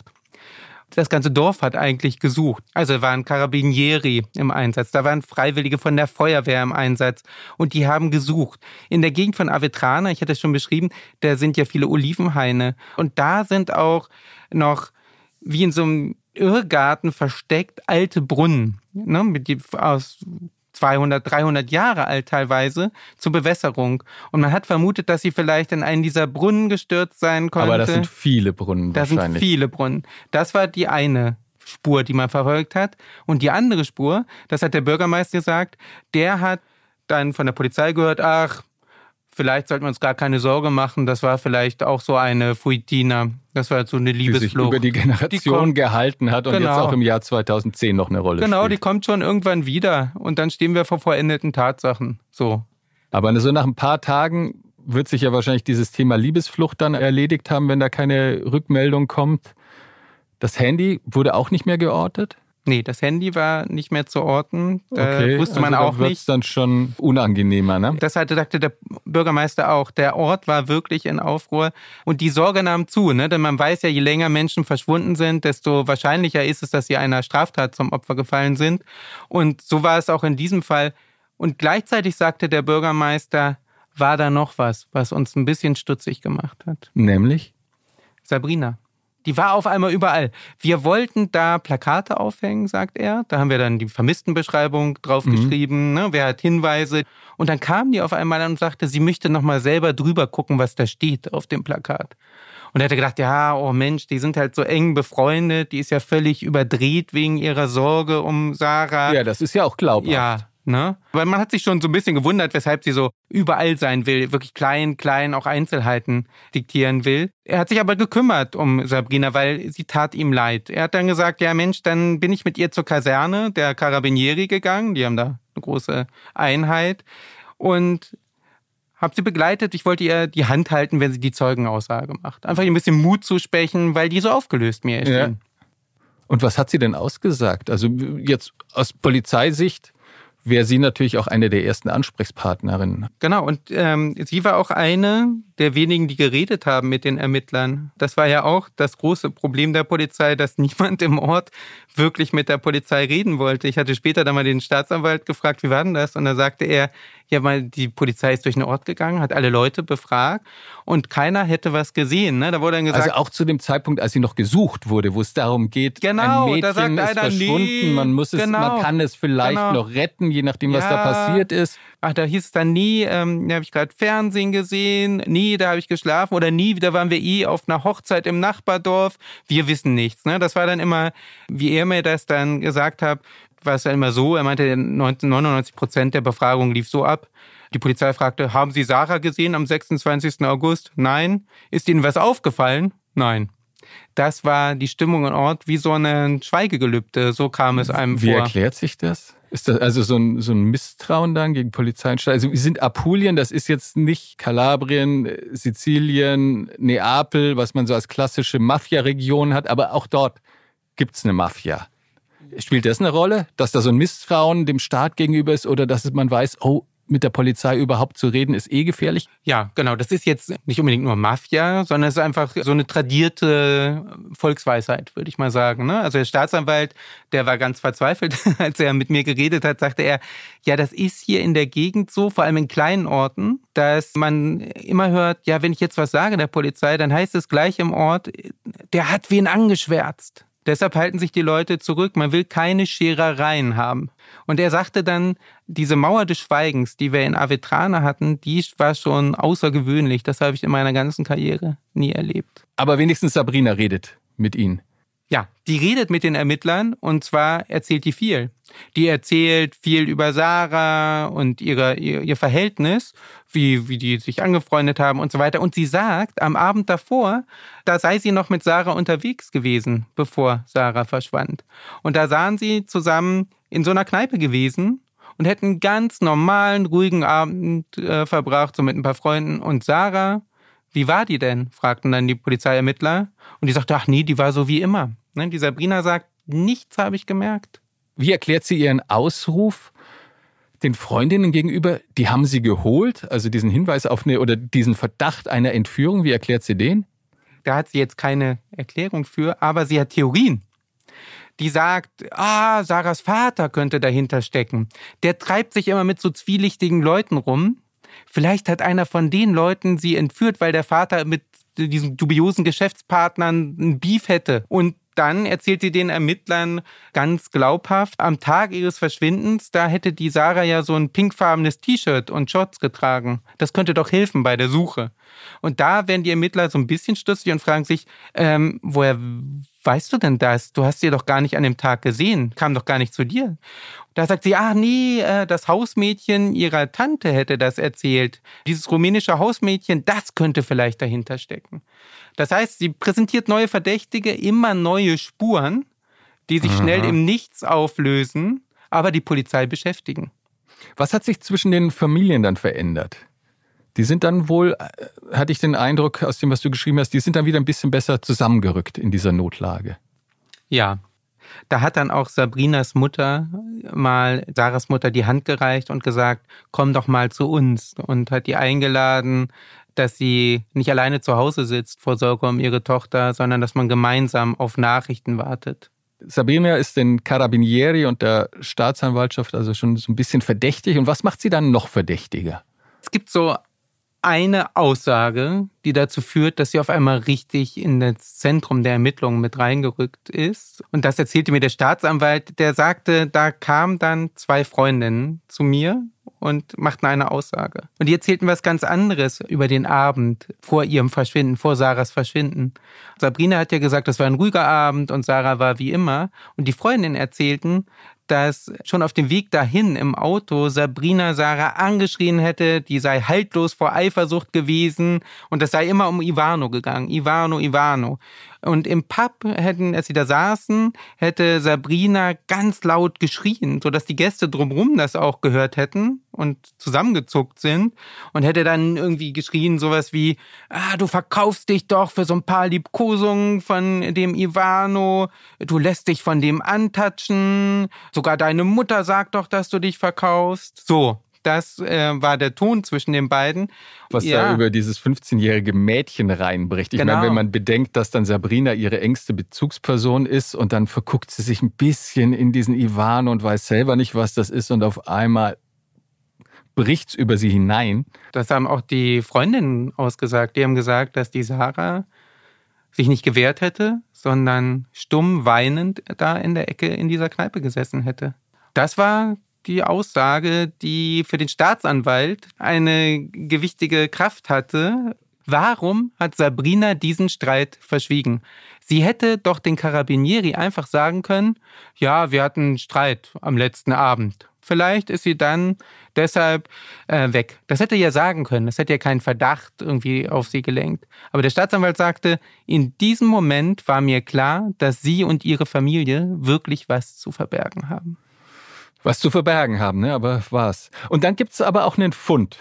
Das ganze Dorf hat eigentlich gesucht. Also waren Carabinieri im Einsatz, da waren Freiwillige von der Feuerwehr im Einsatz und die haben gesucht. In der Gegend von Avetrana, ich hatte es schon beschrieben, da sind ja viele Olivenhaine und da sind auch noch wie in so einem Irrgarten versteckt alte Brunnen, ne, aus 200, 300 Jahre alt teilweise, zur Bewässerung. Und man hat vermutet, dass sie vielleicht in einen dieser Brunnen gestürzt sein konnte. Aber das sind viele Brunnen wahrscheinlich. Das sind viele Brunnen. Das war die eine Spur, die man verfolgt hat. Und die andere Spur, das hat der Bürgermeister gesagt, der hat dann von der Polizei gehört, vielleicht sollten wir uns gar keine Sorge machen, das war vielleicht auch so eine Fuitina. Das war so eine Liebesflucht. Die sich über die Generation gehalten hat und jetzt auch im Jahr 2010 noch eine Rolle spielt. Genau, die kommt schon irgendwann wieder und dann stehen wir vor vollendeten Tatsachen. So. Aber so nach ein paar Tagen wird sich ja wahrscheinlich dieses Thema Liebesflucht dann erledigt haben, wenn da keine Rückmeldung kommt. Das Handy wurde auch nicht mehr geortet? Nee, das Handy war nicht mehr zu orten. Da wusste man auch nicht. Da wird es dann schon unangenehmer, ne? Das sagte der Bürgermeister auch. Der Ort war wirklich in Aufruhr und die Sorge nahm zu, ne? Denn man weiß ja, je länger Menschen verschwunden sind, desto wahrscheinlicher ist es, dass sie einer Straftat zum Opfer gefallen sind. Und so war es auch in diesem Fall. Und gleichzeitig sagte der Bürgermeister, war da noch was uns ein bisschen stutzig gemacht hat. Nämlich? Sabrina. Die war auf einmal überall. Wir wollten da Plakate aufhängen, sagt er. Da haben wir dann die Vermisstenbeschreibung drauf geschrieben. Ne? Wer hat Hinweise? Und dann kam die auf einmal an und sagte, sie möchte noch mal selber drüber gucken, was da steht auf dem Plakat. Und er hatte gedacht, ja, oh Mensch, die sind halt so eng befreundet. Die ist ja völlig überdreht wegen ihrer Sorge um Sarah. Ja, das ist ja auch glaubhaft. Ja. Ne? Weil man hat sich schon so ein bisschen gewundert, weshalb sie so überall sein will, wirklich klein, auch Einzelheiten diktieren will. Er hat sich aber gekümmert um Sabrina, weil sie tat ihm leid. Er hat dann gesagt, ja Mensch, dann bin ich mit ihr zur Kaserne der Carabinieri gegangen, die haben da eine große Einheit und habe sie begleitet. Ich wollte ihr die Hand halten, wenn sie die Zeugenaussage macht. Einfach ihr ein bisschen Mut zusprechen, weil die so aufgelöst mir erschien. Ja. Und was hat sie denn ausgesagt? Also jetzt aus Polizeisicht wäre sie natürlich auch eine der ersten Ansprechpartnerinnen. Genau, und sie war auch eine der wenigen, die geredet haben mit den Ermittlern. Das war ja auch das große Problem der Polizei, dass niemand im Ort wirklich mit der Polizei reden wollte. Ich hatte später dann mal den Staatsanwalt gefragt, wie war denn das? Und da sagte er, ja, weil die Polizei ist durch den Ort gegangen, hat alle Leute befragt und keiner hätte was gesehen. Ne? Da wurde dann gesagt, also auch zu dem Zeitpunkt, als sie noch gesucht wurde, wo es darum geht, genau, ein Mädchen da sagt ist einer, verschwunden, nee, man kann es vielleicht noch retten, je nachdem, was da passiert ist. Ach, da hieß es dann nie, da habe ich gerade Fernsehen gesehen, nie, da habe ich geschlafen oder nie, da waren wir auf einer Hochzeit im Nachbardorf. Wir wissen nichts. Ne? Das war dann immer, wie er mir das dann gesagt hat, war es dann immer so, er meinte, 99% der Befragung lief so ab. Die Polizei fragte, haben Sie Sarah gesehen am 26. August? Nein. Ist Ihnen was aufgefallen? Nein. Das war die Stimmung im Ort wie so ein Schweigegelübde, so kam es einem vor. Wie erklärt sich das? Ist das also so ein Misstrauen dann gegen Polizei? Also wir sind Apulien, das ist jetzt nicht Kalabrien, Sizilien, Neapel, was man so als klassische Mafia-Region hat, aber auch dort gibt's eine Mafia. Spielt das eine Rolle, dass da so ein Misstrauen dem Staat gegenüber ist oder dass man weiß, oh, mit der Polizei überhaupt zu reden, ist gefährlich? Ja, genau. Das ist jetzt nicht unbedingt nur Mafia, sondern es ist einfach so eine tradierte Volksweisheit, würde ich mal sagen. Ne? Also der Staatsanwalt, der war ganz verzweifelt, als er mit mir geredet hat, sagte er, ja, das ist hier in der Gegend so, vor allem in kleinen Orten, dass man immer hört, ja, wenn ich jetzt was sage der Polizei, dann heißt es gleich im Ort, der hat wen angeschwärzt. Deshalb halten sich die Leute zurück. Man will keine Scherereien haben. Und er sagte dann, diese Mauer des Schweigens, die wir in Avetrana hatten, die war schon außergewöhnlich. Das habe ich in meiner ganzen Karriere nie erlebt. Aber wenigstens Sabrina redet mit Ihnen. Ja, die redet mit den Ermittlern und zwar erzählt die viel. Die erzählt viel über Sarah und ihr Verhältnis, wie die sich angefreundet haben und so weiter. Und sie sagt, am Abend davor, da sei sie noch mit Sarah unterwegs gewesen, bevor Sarah verschwand. Und da sahen sie zusammen in so einer Kneipe gewesen und hätten einen ganz normalen, ruhigen Abend verbracht, so mit ein paar Freunden. Und Sarah, wie war die denn? Fragten dann die Polizeiermittler. Und die sagte, ach nee, die war so wie immer. Die Sabrina sagt, nichts habe ich gemerkt. Wie erklärt sie ihren Ausruf den Freundinnen gegenüber? Die haben sie geholt, also diesen Hinweis auf oder diesen Verdacht einer Entführung. Wie erklärt sie den? Da hat sie jetzt keine Erklärung für, aber sie hat Theorien. Die sagt, Sarahs Vater könnte dahinter stecken. Der treibt sich immer mit so zwielichtigen Leuten rum. Vielleicht hat einer von den Leuten sie entführt, weil der Vater mit diesen dubiosen Geschäftspartnern einen Beef hätte. Und dann erzählt sie den Ermittlern ganz glaubhaft, am Tag ihres Verschwindens, da hätte die Sarah ja so ein pinkfarbenes T-Shirt und Shorts getragen. Das könnte doch helfen bei der Suche. Und da werden die Ermittler so ein bisschen stutzig und fragen sich, woher weißt du denn das? Du hast sie doch gar nicht an dem Tag gesehen, kam doch gar nicht zu dir. Da sagt sie, das Hausmädchen ihrer Tante hätte das erzählt. Dieses rumänische Hausmädchen, das könnte vielleicht dahinter stecken. Das heißt, sie präsentiert neue Verdächtige, immer neue Spuren, die sich schnell im Nichts auflösen, aber die Polizei beschäftigen. Was hat sich zwischen den Familien dann verändert? Die sind dann wohl, hatte ich den Eindruck aus dem, was du geschrieben hast, die sind dann wieder ein bisschen besser zusammengerückt in dieser Notlage. Ja, da hat dann auch Sabrinas Mutter mal Sarahs Mutter die Hand gereicht und gesagt, komm doch mal zu uns, und hat die eingeladen, dass sie nicht alleine zu Hause sitzt vor Sorge um ihre Tochter, sondern dass man gemeinsam auf Nachrichten wartet. Sabrina ist den Carabinieri und der Staatsanwaltschaft also schon so ein bisschen verdächtig. Und was macht sie dann noch verdächtiger? Es gibt so eine Aussage, die dazu führt, dass sie auf einmal richtig in das Zentrum der Ermittlungen mit reingerückt ist. Und das erzählte mir der Staatsanwalt, der sagte, da kamen dann 2 Freundinnen zu mir und machten eine Aussage. Und die erzählten was ganz anderes über den Abend vor ihrem Verschwinden, vor Sarahs Verschwinden. Sabrina hat ja gesagt, das war ein ruhiger Abend und Sarah war wie immer. Und die Freundinnen erzählten, dass schon auf dem Weg dahin im Auto Sabrina Sarah angeschrien hätte, die sei haltlos vor Eifersucht gewesen und es sei immer um Ivano gegangen. Ivano, Ivano. Und im Pub, als sie da saßen, hätte Sabrina ganz laut geschrien, sodass die Gäste drumherum das auch gehört hätten und zusammengezuckt sind, und hätte dann irgendwie geschrien sowas wie, du verkaufst dich doch für so ein paar Liebkosungen von dem Ivano, du lässt dich von dem antatschen, sogar deine Mutter sagt doch, dass du dich verkaufst. So. Das war der Ton zwischen den beiden. Was da über dieses 15-jährige Mädchen reinbricht. Ich meine, wenn man bedenkt, dass dann Sabrina ihre engste Bezugsperson ist und dann verguckt sie sich ein bisschen in diesen Ivan und weiß selber nicht, was das ist, und auf einmal bricht's über sie hinein. Das haben auch die Freundinnen ausgesagt. Die haben gesagt, dass die Sarah sich nicht gewehrt hätte, sondern stumm weinend da in der Ecke in dieser Kneipe gesessen hätte. Das war die Aussage, die für den Staatsanwalt eine gewichtige Kraft hatte. Warum hat Sabrina diesen Streit verschwiegen? Sie hätte doch den Carabinieri einfach sagen können, ja, wir hatten Streit am letzten Abend. Vielleicht ist sie dann deshalb weg. Das hätte ja sagen können. Das hätte ja keinen Verdacht irgendwie auf sie gelenkt. Aber der Staatsanwalt sagte, in diesem Moment war mir klar, dass sie und ihre Familie wirklich was zu verbergen haben. Was zu verbergen haben, ne? Aber was? Und dann gibt es aber auch einen Fund.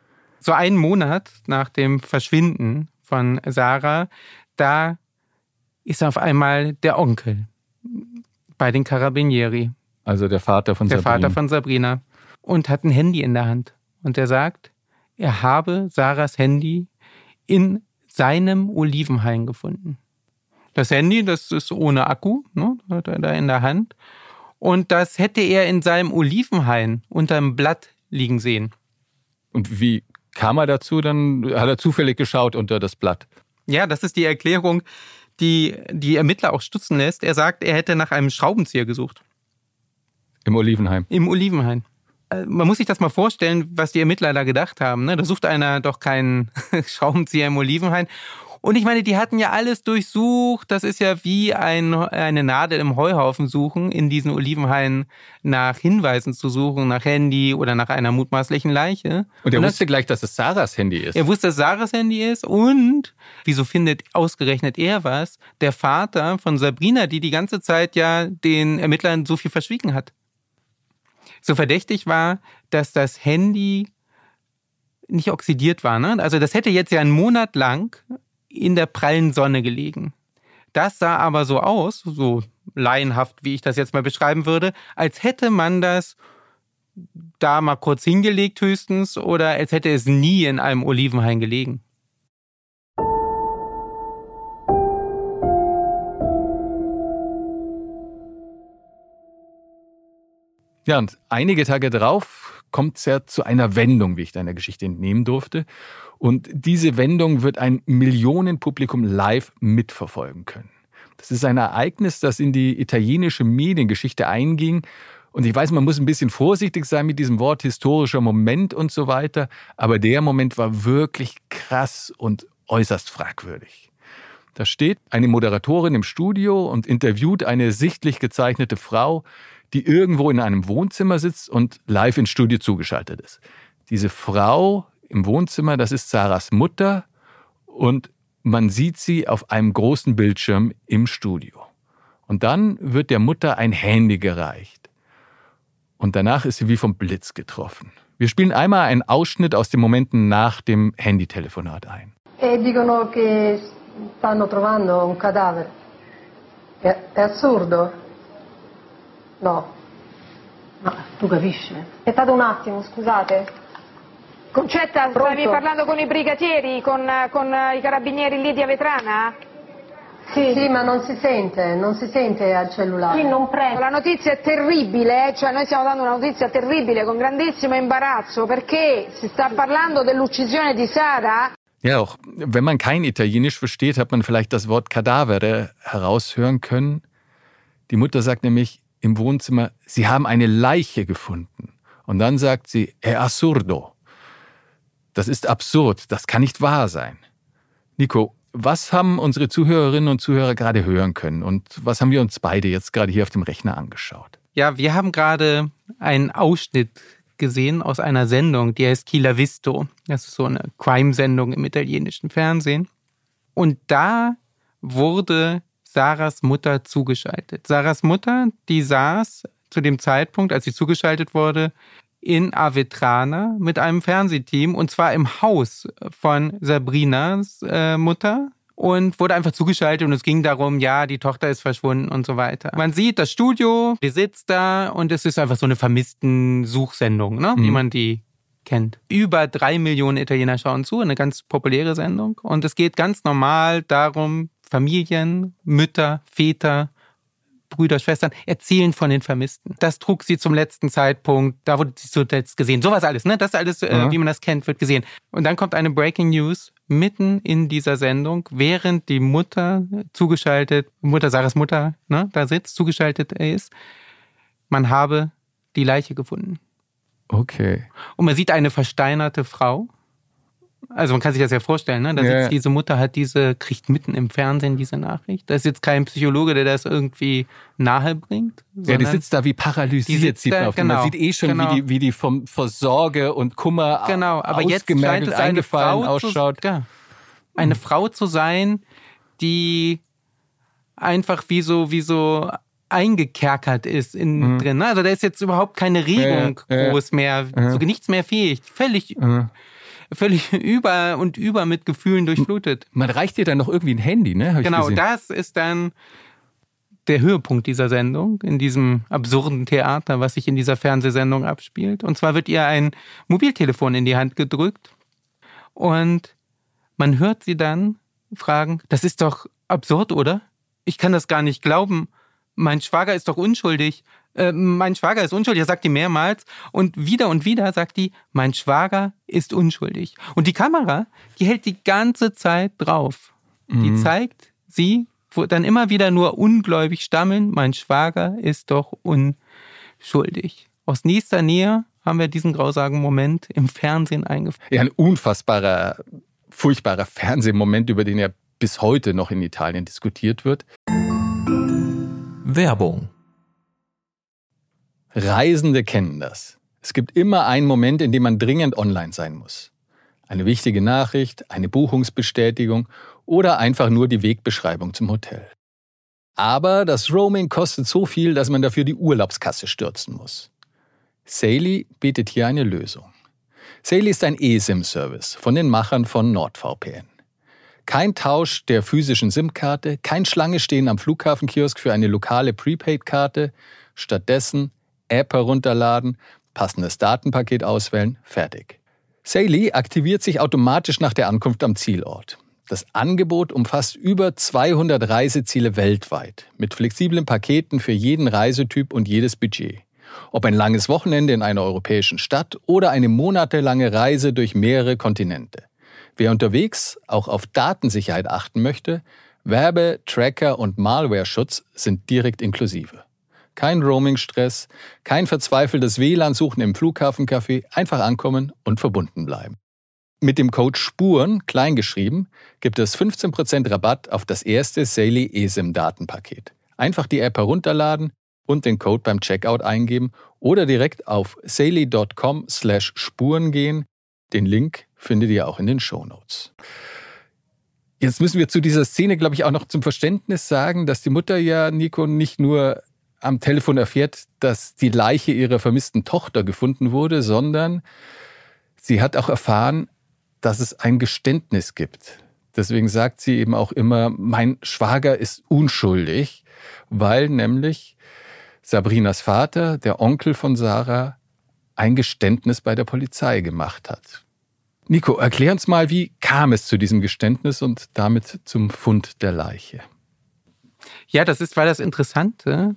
So einen Monat nach dem Verschwinden von Sarah, da ist auf einmal der Onkel bei den Carabinieri. Also der Vater von Sabrina. Der Vater von Sabrina. Und hat ein Handy in der Hand. Und er sagt, er habe Sarahs Handy in seinem Olivenhain gefunden. Das Handy, das ist ohne Akku, ne? Hat er da in der Hand. Und das hätte er in seinem Olivenhain unterm Blatt liegen sehen. Und wie kam er dazu? Dann hat er zufällig geschaut unter das Blatt. Ja, das ist die Erklärung, die Ermittler auch stutzen lässt. Er sagt, er hätte nach einem Schraubenzieher gesucht. Im Olivenhain? Im Olivenhain. Man muss sich das mal vorstellen, was die Ermittler da gedacht haben. Da sucht einer doch keinen Schraubenzieher im Olivenhain. Und ich meine, die hatten ja alles durchsucht. Das ist ja wie eine Nadel im Heuhaufen suchen, in diesen Olivenhainen nach Hinweisen zu suchen, nach Handy oder nach einer mutmaßlichen Leiche. Und er wusste gleich, dass es Sarahs Handy ist. Er wusste, dass Sarahs Handy ist. Und wieso findet ausgerechnet er was? Der Vater von Sabrina, die ganze Zeit ja den Ermittlern so viel verschwiegen hat. So verdächtig war, dass das Handy nicht oxidiert war. Ne? Also das hätte jetzt ja einen Monat lang in der prallen Sonne gelegen. Das sah aber so aus, so laienhaft, wie ich das jetzt mal beschreiben würde, als hätte man das da mal kurz hingelegt höchstens oder als hätte es nie in einem Olivenhain gelegen. Ja, und einige Tage drauf kommt es ja zu einer Wendung, wie ich deiner Geschichte entnehmen durfte. Und diese Wendung wird ein Millionenpublikum live mitverfolgen können. Das ist ein Ereignis, das in die italienische Mediengeschichte einging. Und ich weiß, man muss ein bisschen vorsichtig sein mit diesem Wort historischer Moment und so weiter. Aber der Moment war wirklich krass und äußerst fragwürdig. Da steht eine Moderatorin im Studio und interviewt eine sichtlich gezeichnete Frau, die irgendwo in einem Wohnzimmer sitzt und live ins Studio zugeschaltet ist. Diese Frau im Wohnzimmer, das ist Sarahs Mutter und man sieht sie auf einem großen Bildschirm im Studio. Und dann wird der Mutter ein Handy gereicht. Und danach ist sie wie vom Blitz getroffen. Wir spielen einmal einen Ausschnitt aus den Momenten nach dem Handytelefonat ein. E dicono che stanno trovando un cadavere. È assurdo? No. Ma tu capisci? Aspettate un attimo, scusate. Concetta, stavi parlando con i brigatieri, con i carabinieri lì di Avetrana? Sì, ma non si sente al cellulare. Sì, non prendo. La notizia è terribile, cioè noi stiamo dando una notizia terribile con grandissimo imbarazzo perché si sta parlando dell'uccisione di Sara. Ja, auch wenn man kein Italienisch versteht, hat man vielleicht das Wort Cadavere heraushören können. Die Mutter sagt nämlich im Wohnzimmer, sie haben eine Leiche gefunden. Und dann sagt sie, è assurdo. Das ist absurd, das kann nicht wahr sein. Nico, was haben unsere Zuhörerinnen und Zuhörer gerade hören können? Und was haben wir uns beide jetzt gerade hier auf dem Rechner angeschaut? Ja, wir haben gerade einen Ausschnitt gesehen aus einer Sendung, die heißt Chi l'ha visto. Das ist so eine Crime-Sendung im italienischen Fernsehen. Und da wurde Sarahs Mutter zugeschaltet. Sarahs Mutter, die saß zu dem Zeitpunkt, als sie zugeschaltet wurde, in Avetrana mit einem Fernsehteam und zwar im Haus von Sabrinas Mutter und wurde einfach zugeschaltet und es ging darum, ja, die Tochter ist verschwunden und so weiter. Man sieht das Studio, die sitzt da und es ist einfach so eine Vermissten-Suchsendung, ne? Wie man die kennt. Über 3 Millionen Italiener schauen zu, eine ganz populäre Sendung und es geht ganz normal darum, Familien, Mütter, Väter, Brüder, Schwestern erzählen von den Vermissten. Das trug sie zum letzten Zeitpunkt, da wurde sie zuletzt gesehen. Sowas alles, ne? Das alles, wie man das kennt, wird gesehen. Und dann kommt eine Breaking News mitten in dieser Sendung, während die Mutter zugeschaltet, Sarahs Mutter, ne, da sitzt, zugeschaltet ist, man habe die Leiche gefunden. Okay. Und man sieht eine versteinerte Frau. Also man kann sich das ja vorstellen, ne? Da sitzt diese Mutter, kriegt mitten im Fernsehen diese Nachricht. Da ist jetzt kein Psychologe, der das irgendwie nahe bringt. Ja, die sitzt da wie paralysiert, sieht man. Genau, man sieht schon, wie die vor Sorge und Kummer aber jetzt scheint es eingefallen ausschaut. Eine Frau zu sein, die einfach wie so eingekerkert ist innen drin. Also da ist jetzt überhaupt keine Regung groß mehr, so nichts mehr fähig. Völlig über und über mit Gefühlen durchflutet. Man reicht dir dann noch irgendwie ein Handy, ne? Hab ich gesehen. Das ist dann der Höhepunkt dieser Sendung, in diesem absurden Theater, was sich in dieser Fernsehsendung abspielt. Und zwar wird ihr ein Mobiltelefon in die Hand gedrückt und man hört sie dann fragen, das ist doch absurd, oder? Ich kann das gar nicht glauben. Mein Schwager ist doch unschuldig. Mein Schwager ist unschuldig, sagt die mehrmals. Und wieder sagt die, mein Schwager ist unschuldig. Und die Kamera, die hält die ganze Zeit drauf. Die zeigt sie dann immer wieder nur ungläubig stammeln, mein Schwager ist doch unschuldig. Aus nächster Nähe haben wir diesen grausamen Moment im Fernsehen eingefangen. Ja, ein unfassbarer, furchtbarer Fernsehmoment, über den ja bis heute noch in Italien diskutiert wird. Werbung. Reisende kennen das. Es gibt immer einen Moment, in dem man dringend online sein muss. Eine wichtige Nachricht, eine Buchungsbestätigung oder einfach nur die Wegbeschreibung zum Hotel. Aber das Roaming kostet so viel, dass man dafür die Urlaubskasse stürzen muss. Saily bietet hier eine Lösung. Saily ist ein eSIM-Service von den Machern von NordVPN. Kein Tausch der physischen SIM-Karte, kein Schlange stehen am Flughafenkiosk für eine lokale Prepaid-Karte. Stattdessen App herunterladen, passendes Datenpaket auswählen, fertig. Saily aktiviert sich automatisch nach der Ankunft am Zielort. Das Angebot umfasst über 200 Reiseziele weltweit, mit flexiblen Paketen für jeden Reisetyp und jedes Budget. Ob ein langes Wochenende in einer europäischen Stadt oder eine monatelange Reise durch mehrere Kontinente. Wer unterwegs auch auf Datensicherheit achten möchte, Werbe-, Tracker- und Malware-Schutz sind direkt inklusive. Kein Roaming-Stress, kein verzweifeltes WLAN-Suchen im Flughafencafé, einfach ankommen und verbunden bleiben. Mit dem Code SPUREN, kleingeschrieben, gibt es 15% Rabatt auf das erste Saily eSIM-Datenpaket. Einfach die App herunterladen und den Code beim Checkout eingeben oder direkt auf saily.com/Spuren gehen. Den Link findet ihr auch in den Shownotes. Jetzt müssen wir zu dieser Szene, glaube ich, auch noch zum Verständnis sagen, dass die Mutter ja, Nico, nicht nur am Telefon erfährt, dass die Leiche ihrer vermissten Tochter gefunden wurde, sondern sie hat auch erfahren, dass es ein Geständnis gibt. Deswegen sagt sie eben auch immer, mein Schwager ist unschuldig, weil nämlich Sabrinas Vater, der Onkel von Sarah, ein Geständnis bei der Polizei gemacht hat. Nico, erklär uns mal, wie kam es zu diesem Geständnis und damit zum Fund der Leiche? Ja, war das Interessante,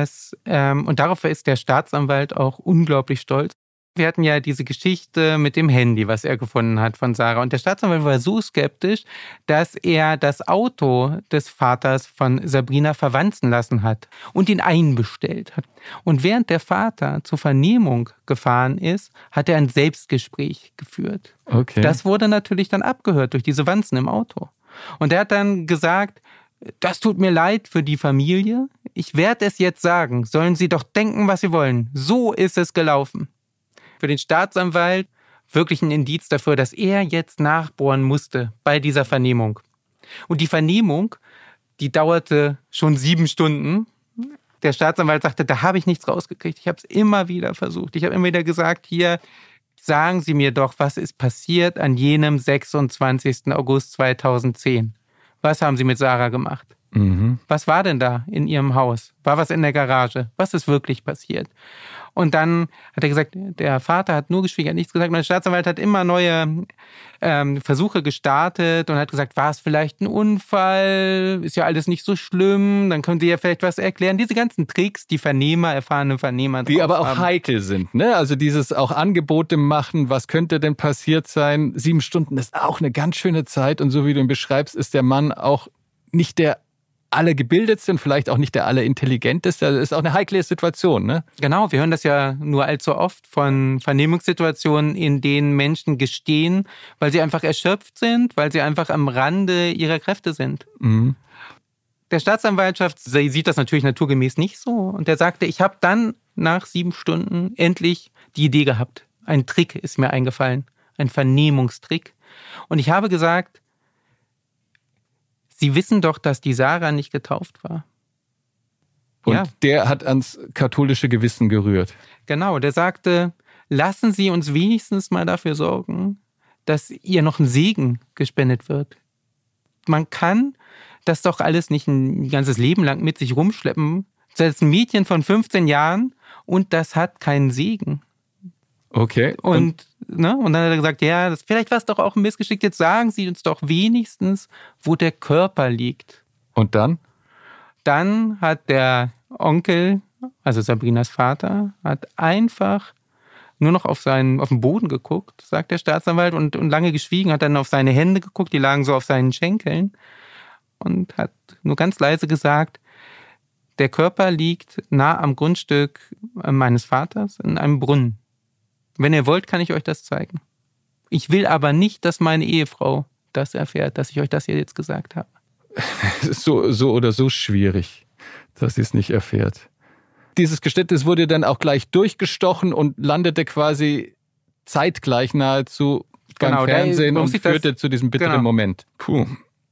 und darauf ist der Staatsanwalt auch unglaublich stolz. Wir hatten ja diese Geschichte mit dem Handy, was er gefunden hat von Sarah. Und der Staatsanwalt war so skeptisch, dass er das Auto des Vaters von Sabrina verwanzen lassen hat und ihn einbestellt hat. Und während der Vater zur Vernehmung gefahren ist, hat er ein Selbstgespräch geführt. Okay. Das wurde natürlich dann abgehört durch diese Wanzen im Auto. Und er hat dann gesagt, das tut mir leid für die Familie. Ich werde es jetzt sagen. Sollen Sie doch denken, was Sie wollen. So ist es gelaufen. Für den Staatsanwalt wirklich ein Indiz dafür, dass er jetzt nachbohren musste bei dieser Vernehmung. Und die Vernehmung, die dauerte schon 7 Stunden. Der Staatsanwalt sagte, da habe ich nichts rausgekriegt. Ich habe es immer wieder versucht. Ich habe immer wieder gesagt, hier, sagen Sie mir doch, was ist passiert an jenem 26. August 2010? Was haben Sie mit Sarah gemacht? Was war denn da in Ihrem Haus? War was in der Garage? Was ist wirklich passiert? Und dann hat er gesagt, der Vater hat nur geschwiegen, hat nichts gesagt. Und der Staatsanwalt hat immer neue Versuche gestartet und hat gesagt, war es vielleicht ein Unfall? Ist ja alles nicht so schlimm. Dann können Sie ja vielleicht was erklären. Diese ganzen Tricks, die erfahrene Vernehmer die aber auch haben. heikel sind, ne? Also dieses auch Angebote machen, was könnte denn passiert sein? 7 Stunden ist auch eine ganz schöne Zeit. Und so wie du ihn beschreibst, ist der Mann auch nicht der Allergebildetste und vielleicht auch nicht der Allerintelligenteste. Das ist auch eine heikle Situation, ne? Genau, wir hören das ja nur allzu oft von Vernehmungssituationen, in denen Menschen gestehen, weil sie einfach erschöpft sind, weil sie einfach am Rande ihrer Kräfte sind. Der Staatsanwaltschaft sieht das natürlich naturgemäß nicht so. Und er sagte, ich habe dann nach 7 Stunden endlich die Idee gehabt. Ein Trick ist mir eingefallen, ein Vernehmungstrick. Und ich habe gesagt, Sie wissen doch, dass die Sarah nicht getauft war. Und der hat ans katholische Gewissen gerührt. Genau, der sagte, lassen Sie uns wenigstens mal dafür sorgen, dass ihr noch ein Segen gespendet wird. Man kann das doch alles nicht ein ganzes Leben lang mit sich rumschleppen. Das ist ein Mädchen von 15 Jahren und das hat keinen Segen. Okay. Und dann hat er gesagt, ja, vielleicht war es doch auch ein Missgeschick. Jetzt sagen Sie uns doch wenigstens, wo der Körper liegt. Und dann? Dann hat der Onkel, also Sabrinas Vater, hat einfach nur noch auf den Boden geguckt, sagt der Staatsanwalt, und lange geschwiegen, hat dann auf seine Hände geguckt, die lagen so auf seinen Schenkeln und hat nur ganz leise gesagt, der Körper liegt nah am Grundstück meines Vaters in einem Brunnen. Wenn ihr wollt, kann ich euch das zeigen. Ich will aber nicht, dass meine Ehefrau das erfährt, dass ich euch das hier jetzt gesagt habe. So oder so schwierig, dass sie es nicht erfährt. Dieses Geständnis wurde dann auch gleich durchgestochen und landete quasi zeitgleich nahezu beim Fernsehen und führte zu diesem bitteren Moment. Puh.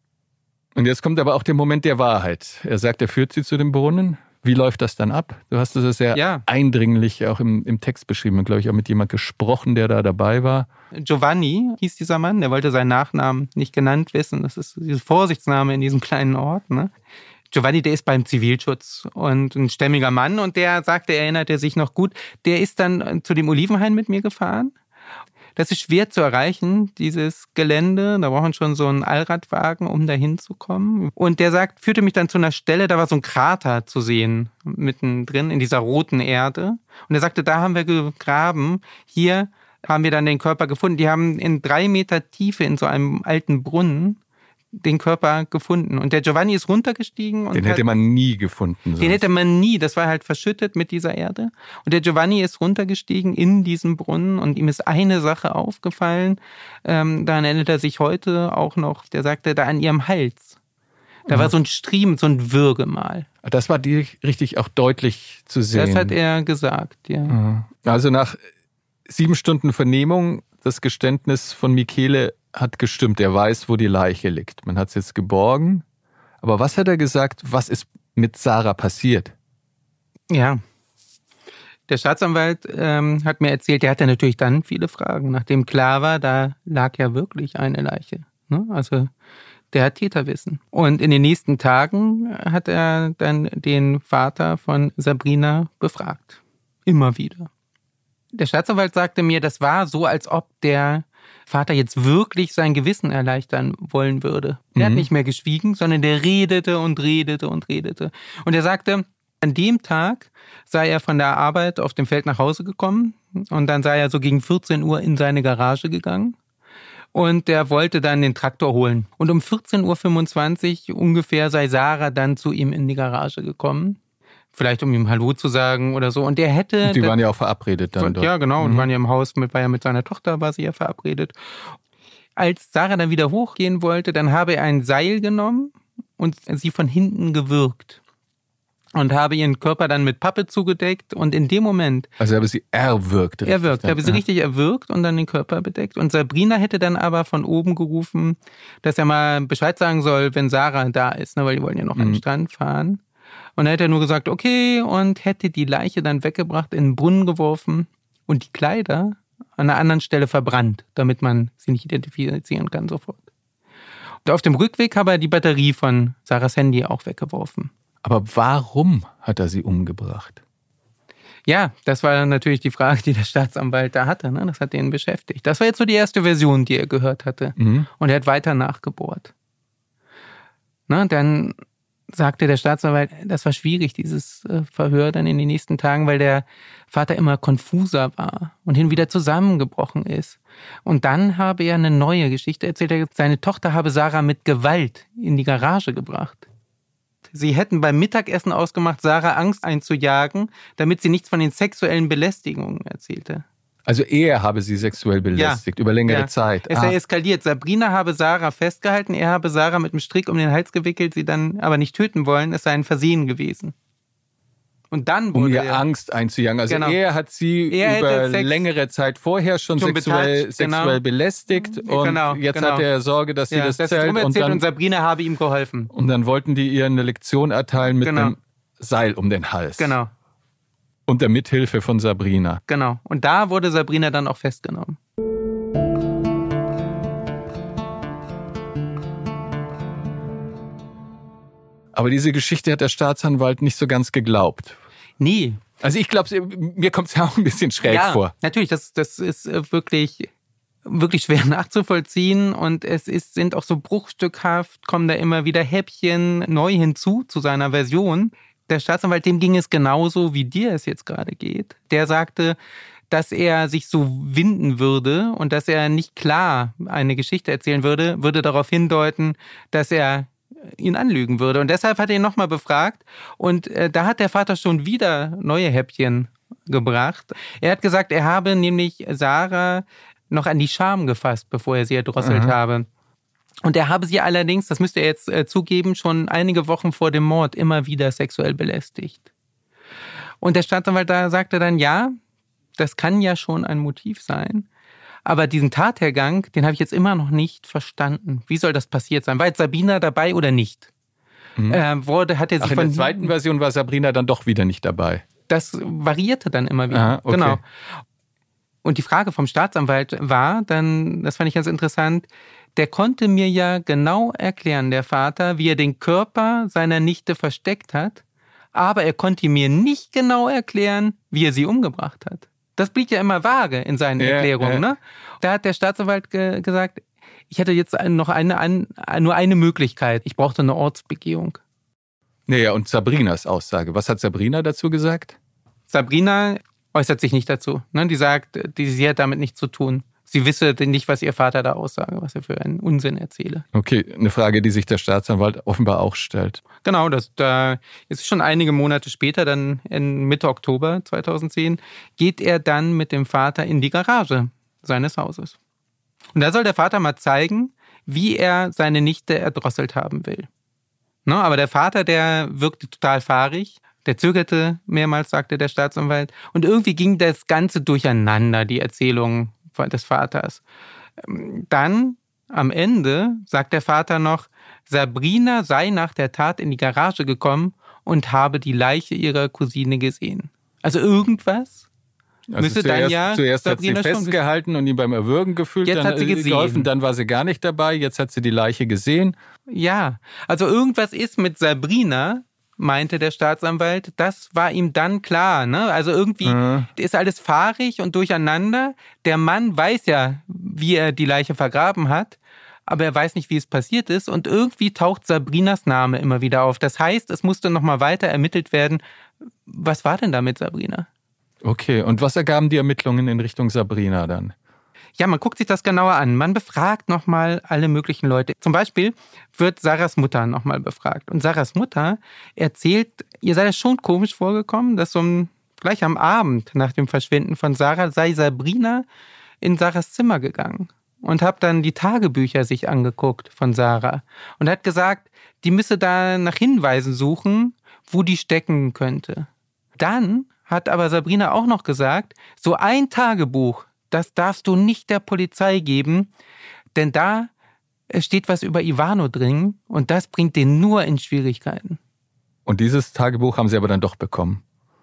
Und jetzt kommt aber auch der Moment der Wahrheit. Er sagt, er führt sie zu dem Brunnen. Wie läuft das dann ab? Du hast das sehr eindringlich auch im Text beschrieben und, glaube ich, auch mit jemand gesprochen, der da dabei war. Giovanni hieß dieser Mann, der wollte seinen Nachnamen nicht genannt wissen. Das ist diese Vorsichtsname in diesem kleinen Ort. Ne? Giovanni, der ist beim Zivilschutz und ein stämmiger Mann und der sagte, erinnert sich noch gut, der ist dann zu dem Olivenhain mit mir gefahren. Das ist schwer zu erreichen, dieses Gelände. Da braucht man schon so einen Allradwagen, um da hinzukommen. Und der führte mich dann zu einer Stelle, da war so ein Krater zu sehen, mittendrin in dieser roten Erde. Und er sagte, da haben wir gegraben. Hier haben wir dann den Körper gefunden. Die haben in 3 Meter Tiefe in so einem alten Brunnen den Körper gefunden. Und der Giovanni ist runtergestiegen. Und den hätte man nie gefunden. Den hätte man nie. Das war halt verschüttet mit dieser Erde. Und der Giovanni ist runtergestiegen in diesen Brunnen und ihm ist eine Sache aufgefallen. Daran erinnert er sich heute auch noch. Der sagte, da an ihrem Hals. Da war so ein Striemen, so ein Würgemal. Das war dir richtig auch deutlich zu sehen. Das hat er gesagt, ja. Also nach 7 Stunden Vernehmung, das Geständnis von Michele hat gestimmt. Er weiß, wo die Leiche liegt. Man hat es jetzt geborgen. Aber was hat er gesagt, was ist mit Sarah passiert? Ja, der Staatsanwalt hat mir erzählt, der hatte natürlich dann viele Fragen. Nachdem klar war, da lag ja wirklich eine Leiche. Ne? Also der hat Täterwissen. Und in den nächsten Tagen hat er dann den Vater von Sabrina befragt. Immer wieder. Der Staatsanwalt sagte mir, das war so, als ob der Vater jetzt wirklich sein Gewissen erleichtern wollen würde. Der hat nicht mehr geschwiegen, sondern der redete und redete und redete. Und er sagte, an dem Tag sei er von der Arbeit auf dem Feld nach Hause gekommen und dann sei er so gegen 14 Uhr in seine Garage gegangen. Und der wollte dann den Traktor holen. Und um 14.25 Uhr ungefähr sei Sarah dann zu ihm in die Garage gekommen. Vielleicht um ihm Hallo zu sagen oder so. Und der hätte... Die waren ja auch verabredet dann dort. Ja, genau. Und waren ja im Haus, war ja mit seiner Tochter, war sie ja verabredet. Als Sarah dann wieder hochgehen wollte, dann habe er ein Seil genommen und sie von hinten gewürgt. Und habe ihren Körper dann mit Pappe zugedeckt und in dem Moment... Also habe sie erwürgt. Habe sie richtig erwürgt und dann den Körper bedeckt. Und Sabrina hätte dann aber von oben gerufen, dass er mal Bescheid sagen soll, wenn Sarah da ist, ne, weil die wollen ja noch an den Strand fahren. Und dann hätte er nur gesagt, okay, und hätte die Leiche dann weggebracht, in den Brunnen geworfen und die Kleider an einer anderen Stelle verbrannt, damit man sie nicht identifizieren kann sofort. Und auf dem Rückweg habe er die Batterie von Sarahs Handy auch weggeworfen. Aber warum hat er sie umgebracht? Ja, das war dann natürlich die Frage, die der Staatsanwalt da hatte. Ne? Das hat ihn beschäftigt. Das war jetzt so die erste Version, die er gehört hatte. Und er hat weiter nachgebohrt. Ne? Dann sagte der Staatsanwalt, das war schwierig, dieses Verhör dann in den nächsten Tagen, weil der Vater immer konfuser war und hin und wieder zusammengebrochen ist. Und dann habe er eine neue Geschichte erzählt. Seine Tochter habe Sarah mit Gewalt in die Garage gebracht. Sie hätten beim Mittagessen ausgemacht, Sarah Angst einzujagen, damit sie nichts von den sexuellen Belästigungen erzählte. Also er habe sie sexuell belästigt über längere Zeit. Es sei eskaliert. Sabrina habe Sarah festgehalten, er habe Sarah mit einem Strick um den Hals gewickelt, sie dann aber nicht töten wollen. Es sei ein Versehen gewesen. Und dann wurde ihr Angst einzujagen. Also genau. Er hat sie über längere Zeit vorher schon sexuell belästigt und jetzt hat er Sorge, dass sie das zählt. Und Sabrina habe ihm geholfen. Und dann wollten die ihr eine Lektion erteilen mit einem Seil um den Hals. Genau. Und der Mithilfe von Sabrina. Genau. Und da wurde Sabrina dann auch festgenommen. Aber diese Geschichte hat der Staatsanwalt nicht so ganz geglaubt. Nie. Also ich glaube, mir kommt es ja auch ein bisschen schräg vor. Ja, natürlich. Das ist wirklich schwer nachzuvollziehen. Und sind auch so bruchstückhaft, kommen da immer wieder Häppchen neu hinzu zu seiner Version. Der Staatsanwalt, dem ging es genauso, wie dir es jetzt gerade geht. Der sagte, dass er sich so winden würde und dass er nicht klar eine Geschichte erzählen würde darauf hindeuten, dass er ihn anlügen würde. Und deshalb hat er ihn nochmal befragt. Und da hat der Vater schon wieder neue Häppchen gebracht. Er hat gesagt, er habe nämlich Sarah noch an die Scham gefasst, bevor er sie erdrosselt habe. Und er habe sie allerdings, das müsste er jetzt zugeben, schon einige Wochen vor dem Mord immer wieder sexuell belästigt. Und der Staatsanwalt da sagte dann, ja, das kann ja schon ein Motiv sein. Aber diesen Tathergang, den habe ich jetzt immer noch nicht verstanden. Wie soll das passiert sein? War jetzt Sabrina dabei oder nicht? In der zweiten Version war Sabrina dann doch wieder nicht dabei. Das variierte dann immer wieder. Aha, okay. Genau. Und die Frage vom Staatsanwalt war dann, das fand ich ganz interessant, der konnte mir ja genau erklären, der Vater, wie er den Körper seiner Nichte versteckt hat, aber er konnte mir nicht genau erklären, wie er sie umgebracht hat. Das blieb ja immer vage in seinen Erklärungen. Ne? Da hat der Staatsanwalt gesagt, ich hätte jetzt noch nur eine Möglichkeit. Ich brauchte eine Ortsbegehung. Naja, und Sabrinas Aussage. Was hat Sabrina dazu gesagt? Sabrina äußert sich nicht dazu. Ne? Die sagt, sie hat damit nichts zu tun. sie wisse nicht, was ihr Vater da aussage, was er für einen Unsinn erzähle. Okay, eine Frage, die sich der Staatsanwalt offenbar auch stellt. Genau, da ist schon einige Monate später, dann Mitte Oktober 2010, geht er dann mit dem Vater in die Garage seines Hauses. Und da soll der Vater mal zeigen, wie er seine Nichte erdrosselt haben will. Ne, aber der Vater, der wirkte total fahrig. Der zögerte mehrmals, sagte der Staatsanwalt. Und irgendwie ging das Ganze durcheinander, die Erzählung des Vaters. Dann, am Ende, sagt der Vater noch, Sabrina sei nach der Tat in die Garage gekommen und habe die Leiche ihrer Cousine gesehen. Also irgendwas müsste dann ja zuerst Sabrina hat sie festgehalten und ihn beim Erwürgen gefühlt, jetzt dann hat sie gesehen. geholfen, dann war sie gar nicht dabei, jetzt hat sie die Leiche gesehen. Ja, also irgendwas ist mit Sabrina, meinte der Staatsanwalt, das war ihm dann klar. Ne? Also irgendwie ist alles fahrig und durcheinander. Der Mann weiß ja, wie er die Leiche vergraben hat, aber er weiß nicht, wie es passiert ist. Und irgendwie taucht Sabrinas Name immer wieder auf. Das heißt, es musste nochmal weiter ermittelt werden. Was war denn da mit Sabrina? Okay, und was ergaben die Ermittlungen in Richtung Sabrina dann? Ja, man guckt sich das genauer an. Man befragt nochmal alle möglichen Leute. Zum Beispiel wird Sarahs Mutter nochmal befragt. Und Sarahs Mutter erzählt, ihr sei das schon komisch vorgekommen, dass gleich am Abend nach dem Verschwinden von Sarah sei Sabrina in Sarahs Zimmer gegangen und hat dann die Tagebücher sich angeguckt von Sarah und hat gesagt, die müsse da nach Hinweisen suchen, wo die stecken könnte. Dann hat aber Sabrina auch noch gesagt, so ein Tagebuch, das darfst du nicht der Polizei geben, denn da steht was über Ivano drin und das bringt den nur in Schwierigkeiten. Und dieses Tagebuch haben sie aber dann doch bekommen?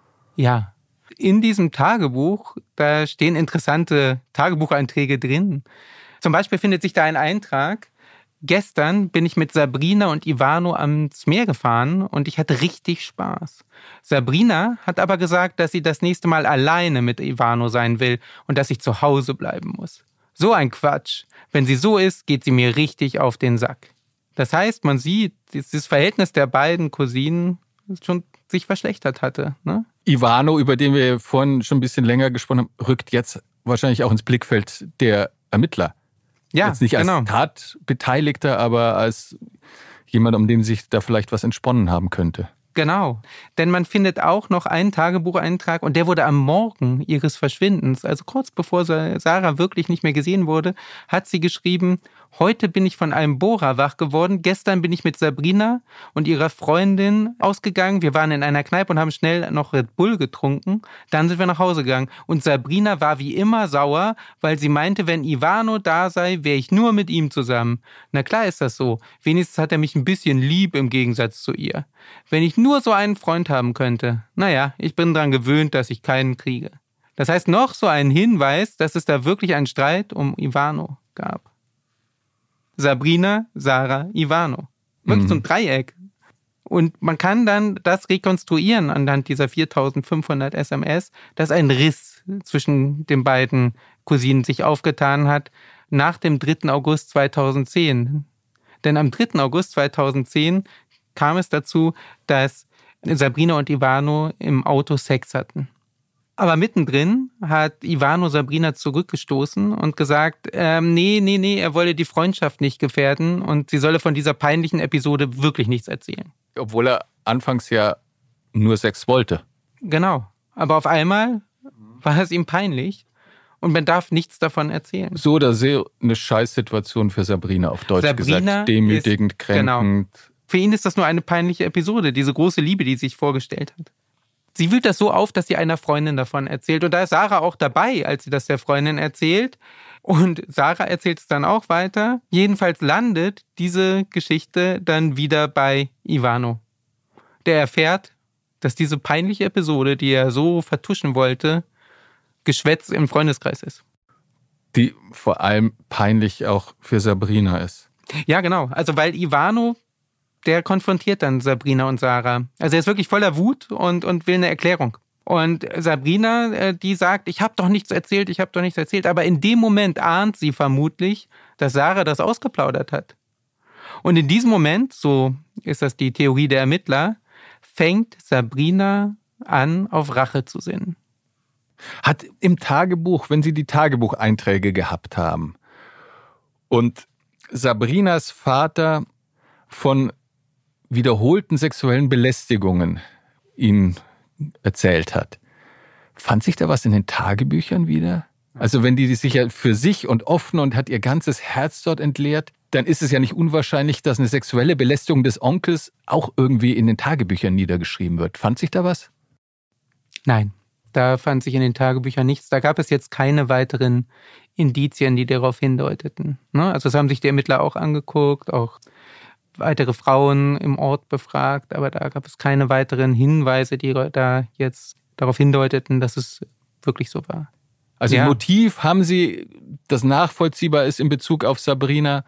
Ja, in diesem Tagebuch, da stehen interessante Tagebucheinträge drin. Zum Beispiel findet sich da ein Eintrag: Gestern bin ich mit Sabrina und Ivano ans Meer gefahren und ich hatte richtig Spaß. Sabrina hat aber gesagt, dass sie das nächste Mal alleine mit Ivano sein will und dass ich zu Hause bleiben muss. So ein Quatsch. Wenn sie so ist, geht sie mir richtig auf den Sack. Das heißt, man sieht, dass das Verhältnis der beiden Cousinen schon sich verschlechtert hatte. Ne? Ivano, über den wir vorhin schon ein bisschen länger gesprochen haben, rückt jetzt wahrscheinlich auch ins Blickfeld der Ermittler. Ja, jetzt nicht als Tatbeteiligter, aber als jemand, um den sich da vielleicht was entsponnen haben könnte. Genau, denn man findet auch noch einen Tagebucheintrag und der wurde am Morgen ihres Verschwindens, also kurz bevor Sarah wirklich nicht mehr gesehen wurde, hat sie geschrieben: Heute bin ich von einem Bohrer wach geworden. Gestern bin ich mit Sabrina und ihrer Freundin ausgegangen. Wir waren in einer Kneipe und haben schnell noch Red Bull getrunken. Dann sind wir nach Hause gegangen. Und Sabrina war wie immer sauer, weil sie meinte, wenn Ivano da sei, wäre ich nur mit ihm zusammen. Na klar ist das so. Wenigstens hat er mich ein bisschen lieb im Gegensatz zu ihr. Wenn ich nur so einen Freund haben könnte. Naja, ich bin daran gewöhnt, dass ich keinen kriege. Das heißt, noch so ein Hinweis, dass es da wirklich einen Streit um Ivano gab. Sabrina, Sarah, Ivano. Wirklich so ein Dreieck. Und man kann dann das rekonstruieren anhand dieser 4500 SMS, dass ein Riss zwischen den beiden Cousinen sich aufgetan hat nach dem 3. August 2010. Denn am 3. August 2010 kam es dazu, dass Sabrina und Ivano im Auto Sex hatten. Aber mittendrin hat Ivano Sabrina zurückgestoßen und gesagt, nee, er wolle die Freundschaft nicht gefährden und sie solle von dieser peinlichen Episode wirklich nichts erzählen. Obwohl er anfangs ja nur Sex wollte. Genau, aber auf einmal war es ihm peinlich und man darf nichts davon erzählen. So oder so eine Scheißsituation für Sabrina, auf Deutsch gesagt. Demütigend, kränkend. Genau. Für ihn ist das nur eine peinliche Episode, diese große Liebe, die sie sich vorgestellt hat. Sie wühlt das so auf, dass sie einer Freundin davon erzählt. Und da ist Sarah auch dabei, als sie das der Freundin erzählt. Und Sarah erzählt es dann auch weiter. Jedenfalls landet diese Geschichte dann wieder bei Ivano. Der erfährt, dass diese peinliche Episode, die er so vertuschen wollte, Geschwätz im Freundeskreis ist. Die vor allem peinlich auch für Sabrina ist. Ja, genau. Also weil Ivano, der konfrontiert dann Sabrina und Sarah. Also er ist wirklich voller Wut und will eine Erklärung. Und Sabrina, die sagt, ich habe doch nichts erzählt. Aber in dem Moment ahnt sie vermutlich, dass Sarah das ausgeplaudert hat. Und in diesem Moment, so ist das die Theorie der Ermittler, fängt Sabrina an, auf Rache zu sinnen. Hat im Tagebuch, wenn Sie die Tagebucheinträge gehabt haben und Sabrinas Vater von wiederholten sexuellen Belästigungen Ihnen erzählt hat, fand sich da was in den Tagebüchern wieder? Also wenn die sich ja für sich und offen und hat ihr ganzes Herz dort entleert, dann ist es ja nicht unwahrscheinlich, dass eine sexuelle Belästigung des Onkels auch irgendwie in den Tagebüchern niedergeschrieben wird. Fand sich da was? Nein, da fand sich in den Tagebüchern nichts. Da gab es jetzt keine weiteren Indizien, die darauf hindeuteten. Also das haben sich die Ermittler auch angeguckt, auch weitere Frauen im Ort befragt, aber da gab es keine weiteren Hinweise, die da jetzt darauf hindeuteten, dass es wirklich so war. Also ja. Motiv haben Sie, das nachvollziehbar ist in Bezug auf Sabrina,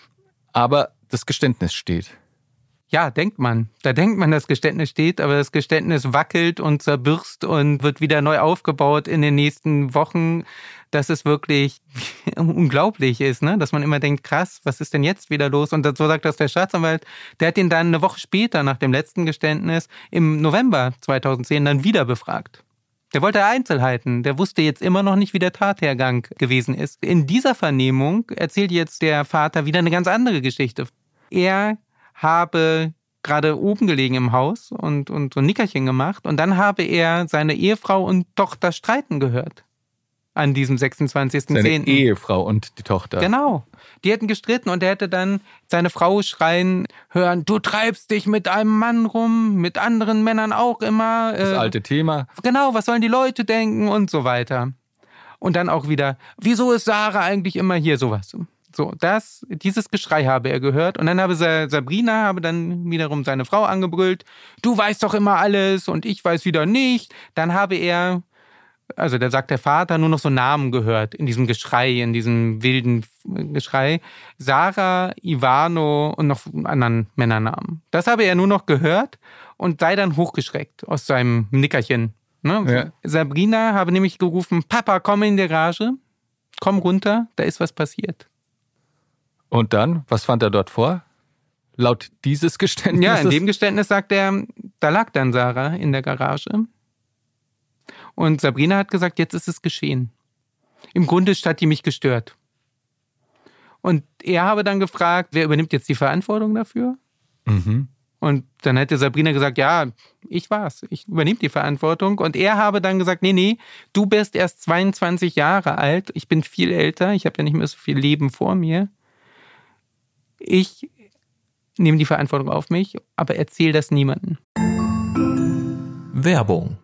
aber das Geständnis steht. Ja, denkt man. Da denkt man, das Geständnis steht, aber das Geständnis wackelt und zerbürst und wird wieder neu aufgebaut in den nächsten Wochen, dass es wirklich unglaublich ist, ne? Dass man immer denkt, krass, was ist denn jetzt wieder los? Und so sagt das der Staatsanwalt, der hat ihn dann eine Woche später nach dem letzten Geständnis im November 2010 dann wieder befragt. Der wollte Einzelheiten, der wusste jetzt immer noch nicht, wie der Tathergang gewesen ist. In dieser Vernehmung erzählt jetzt der Vater wieder eine ganz andere Geschichte. Er habe gerade oben gelegen im Haus und so ein Nickerchen gemacht und dann habe er seine Ehefrau und Tochter streiten gehört. An diesem 26.10. Seine Ehefrau und die Tochter. Genau. Die hätten gestritten und er hätte dann seine Frau schreien hören, du treibst dich mit einem Mann rum, mit anderen Männern auch immer. Das alte Thema. Genau, was sollen die Leute denken und so weiter. Und dann auch wieder, wieso ist Sarah eigentlich immer hier, sowas. So, dieses Geschrei habe er gehört und dann habe Sabrina dann wiederum seine Frau angebrüllt, du weißt doch immer alles und ich weiß wieder nicht. Dann habe er, also da sagt der Vater, nur noch so Namen gehört in diesem Geschrei, in diesem wilden Geschrei. Sarah, Ivano und noch einen anderen Männernamen. Das habe er nur noch gehört und sei dann hochgeschreckt aus seinem Nickerchen. Ne? Ja. Sabrina habe nämlich gerufen, Papa, komm in die Garage, komm runter, da ist was passiert. Und dann, was fand er dort vor? Laut dieses Geständnisses? Ja, in dem Geständnis sagt er, da lag dann Sarah in der Garage. Und Sabrina hat gesagt, jetzt ist es geschehen. Im Grunde hat die mich gestört. Und er habe dann gefragt, wer übernimmt jetzt die Verantwortung dafür? Mhm. Und dann hätte Sabrina gesagt, ja, ich war's. Ich übernehme die Verantwortung. Und er habe dann gesagt, nee, du bist erst 22 Jahre alt. Ich bin viel älter. Ich habe ja nicht mehr so viel Leben vor mir. Ich nehme die Verantwortung auf mich, aber erzähle das niemandem. Werbung.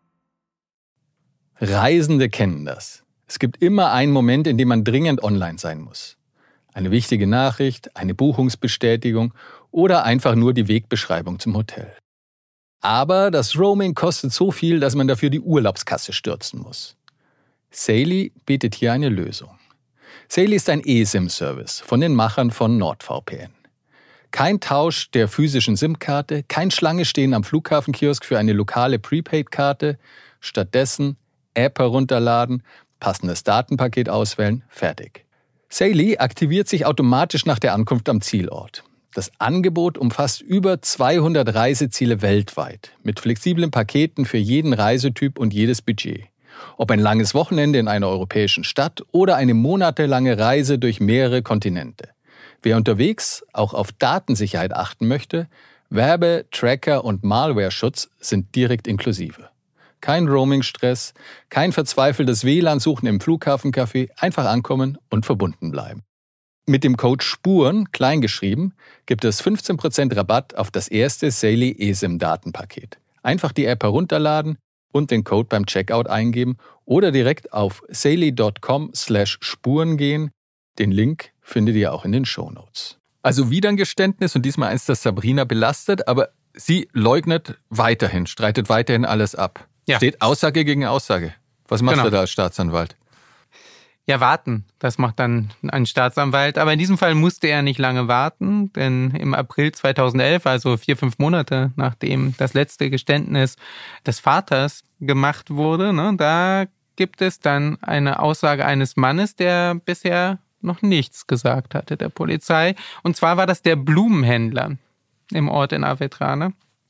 Reisende kennen das. Es gibt immer einen Moment, in dem man dringend online sein muss. Eine wichtige Nachricht, eine Buchungsbestätigung oder einfach nur die Wegbeschreibung zum Hotel. Aber das Roaming kostet so viel, dass man dafür die Urlaubskasse stürzen muss. Saily bietet hier eine Lösung. Saily ist ein eSIM-Service von den Machern von NordVPN. Kein Tausch der physischen SIM-Karte, kein Schlange stehen am Flughafenkiosk für eine lokale Prepaid-Karte. Stattdessen App herunterladen, passendes Datenpaket auswählen, fertig. Saily aktiviert sich automatisch nach der Ankunft am Zielort. Das Angebot umfasst über 200 Reiseziele weltweit, mit flexiblen Paketen für jeden Reisetyp und jedes Budget. Ob ein langes Wochenende in einer europäischen Stadt oder eine monatelange Reise durch mehrere Kontinente. Wer unterwegs auch auf Datensicherheit achten möchte, Werbe-, Tracker- und Malware-Schutz sind direkt inklusive. Kein Roaming-Stress, kein verzweifeltes WLAN-Suchen im Flughafencafé, einfach ankommen und verbunden bleiben. Mit dem Code SPUREN, kleingeschrieben, gibt es 15% Rabatt auf das erste Saily eSIM-Datenpaket. Einfach die App herunterladen und den Code beim Checkout eingeben oder direkt auf saily.com/Spuren gehen. Den Link findet ihr auch in den Shownotes. Also wieder ein Geständnis und diesmal eins, das Sabrina belastet, aber sie leugnet weiterhin, streitet weiterhin alles ab. Ja. Steht Aussage gegen Aussage. Was machst du da als Staatsanwalt? Ja, warten. Das macht dann ein Staatsanwalt. Aber in diesem Fall musste er nicht lange warten, denn im April 2011, also 4-5 Monate nachdem das letzte Geständnis des Vaters gemacht wurde, da gibt es dann eine Aussage eines Mannes, der bisher noch nichts gesagt hatte der Polizei. Und zwar war das der Blumenhändler im Ort in Avetrane.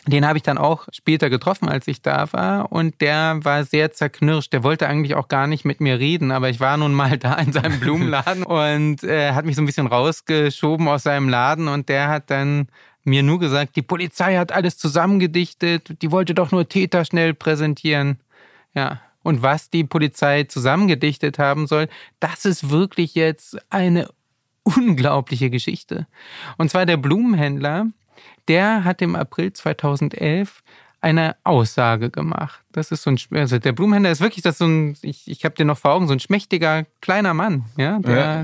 Den habe ich dann auch später getroffen, als ich da war. Und der war sehr zerknirscht. Der wollte eigentlich auch gar nicht mit mir reden. Aber ich war nun mal da in seinem Blumenladen und hat mich so ein bisschen rausgeschoben aus seinem Laden. Und der hat dann mir nur gesagt, die Polizei hat alles zusammengedichtet. Die wollte doch nur Täter schnell präsentieren. Ja. Und was die Polizei zusammengedichtet haben soll, das ist wirklich jetzt eine unglaubliche Geschichte. Und zwar der Blumenhändler, der hat im April 2011 eine Aussage gemacht. Das ist also der Blumenhändler ist wirklich das so ein, ich habe den noch vor Augen, so ein schmächtiger kleiner Mann, ja,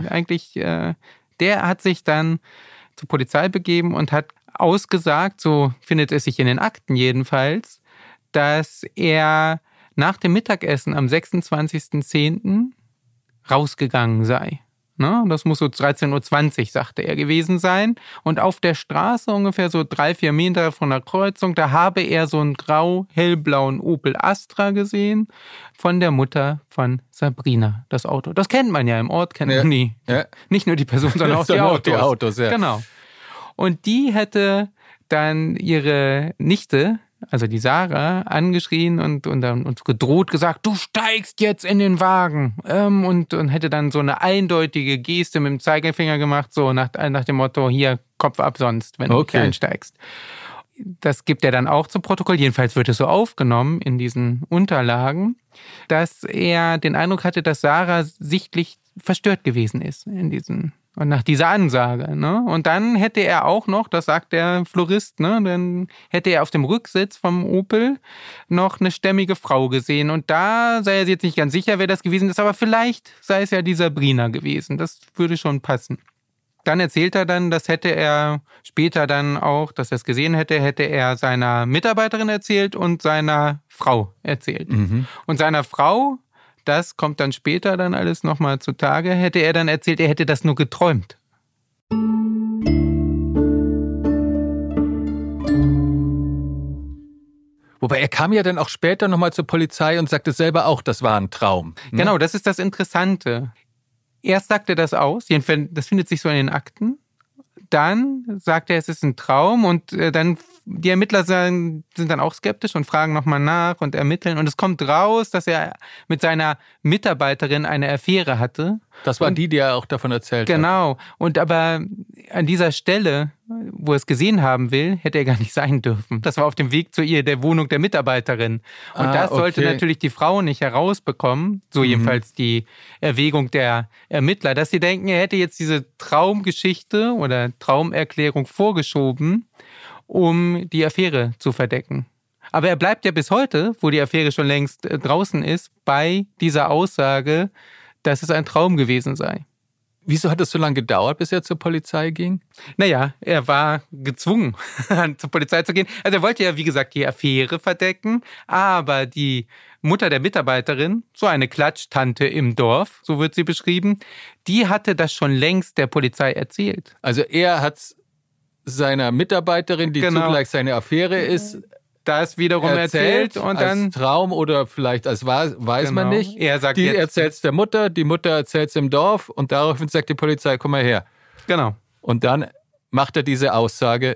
der hat sich dann zur Polizei begeben und hat ausgesagt, so findet es sich in den Akten jedenfalls, dass er nach dem Mittagessen am 26.10. rausgegangen sei. Das muss so 13.20 Uhr, sagte er, gewesen sein. Und auf der Straße, ungefähr so 3-4 Meter von der Kreuzung, da habe er so einen grau-hellblauen Opel Astra gesehen von der Mutter von Sabrina, das Auto. Das kennt man ja im Ort, kennt man nie. Ja. Nicht nur die Person, sondern auch die Autos. Die Autos, ja. Genau. Und die hätte dann ihre Nichte, also die Sarah, angeschrien und gedroht gesagt, du steigst jetzt in den Wagen. Und hätte dann so eine eindeutige Geste mit dem Zeigefinger gemacht, so nach dem Motto, hier, Kopf ab sonst, wenn du nicht einsteigst. Das gibt er dann auch zum Protokoll, jedenfalls wird es so aufgenommen in diesen Unterlagen, dass er den Eindruck hatte, dass Sarah sichtlich verstört gewesen ist und nach dieser Ansage. Ne? Und dann hätte er auch noch, das sagt der Florist, dann hätte er auf dem Rücksitz vom Opel noch eine stämmige Frau gesehen. Und da sei er sich jetzt nicht ganz sicher, wer das gewesen ist, aber vielleicht sei es ja die Sabrina gewesen. Das würde schon passen. Dann erzählt er dann, das hätte er später dann auch, dass er es gesehen hätte er seiner Mitarbeiterin erzählt und seiner Frau erzählt. Mhm. Und seiner Frau, das kommt dann später dann alles nochmal zutage, hätte er dann erzählt, er hätte das nur geträumt. Wobei er kam ja dann auch später nochmal zur Polizei und sagte selber auch, das war ein Traum. Ne? Genau, das ist das Interessante. Erst sagt er das aus, jedenfalls, das findet sich so in den Akten. Dann sagt er, es ist ein Traum und dann die Ermittler sind dann auch skeptisch und fragen nochmal nach und ermitteln. Und es kommt raus, dass er mit seiner Mitarbeiterin eine Affäre hatte. Das war die er auch davon erzählt hat. Genau. Und aber an dieser Stelle, wo er es gesehen haben will, hätte er gar nicht sein dürfen. Das war auf dem Weg zu der Wohnung der Mitarbeiterin. Und das sollte natürlich die Frau nicht herausbekommen, so jedenfalls die Erwägung der Ermittler, dass sie denken, er hätte jetzt diese Traumgeschichte oder Traumerklärung vorgeschoben, um die Affäre zu verdecken. Aber er bleibt ja bis heute, wo die Affäre schon längst draußen ist, bei dieser Aussage, dass es ein Traum gewesen sei. Wieso hat es so lange gedauert, bis er zur Polizei ging? Naja, er war gezwungen, zur Polizei zu gehen. Also er wollte ja, wie gesagt, die Affäre verdecken, aber die Mutter der Mitarbeiterin, so eine Klatschtante im Dorf, so wird sie beschrieben, die hatte das schon längst der Polizei erzählt. Also er hat seiner Mitarbeiterin, die zugleich seine Affäre ist, das wiederum erzählt und dann als Traum oder vielleicht als weiß man nicht. Er sagt die erzählt es der Mutter, die Mutter erzählt es im Dorf und daraufhin sagt die Polizei, komm mal her. Genau. Und dann macht er diese Aussage,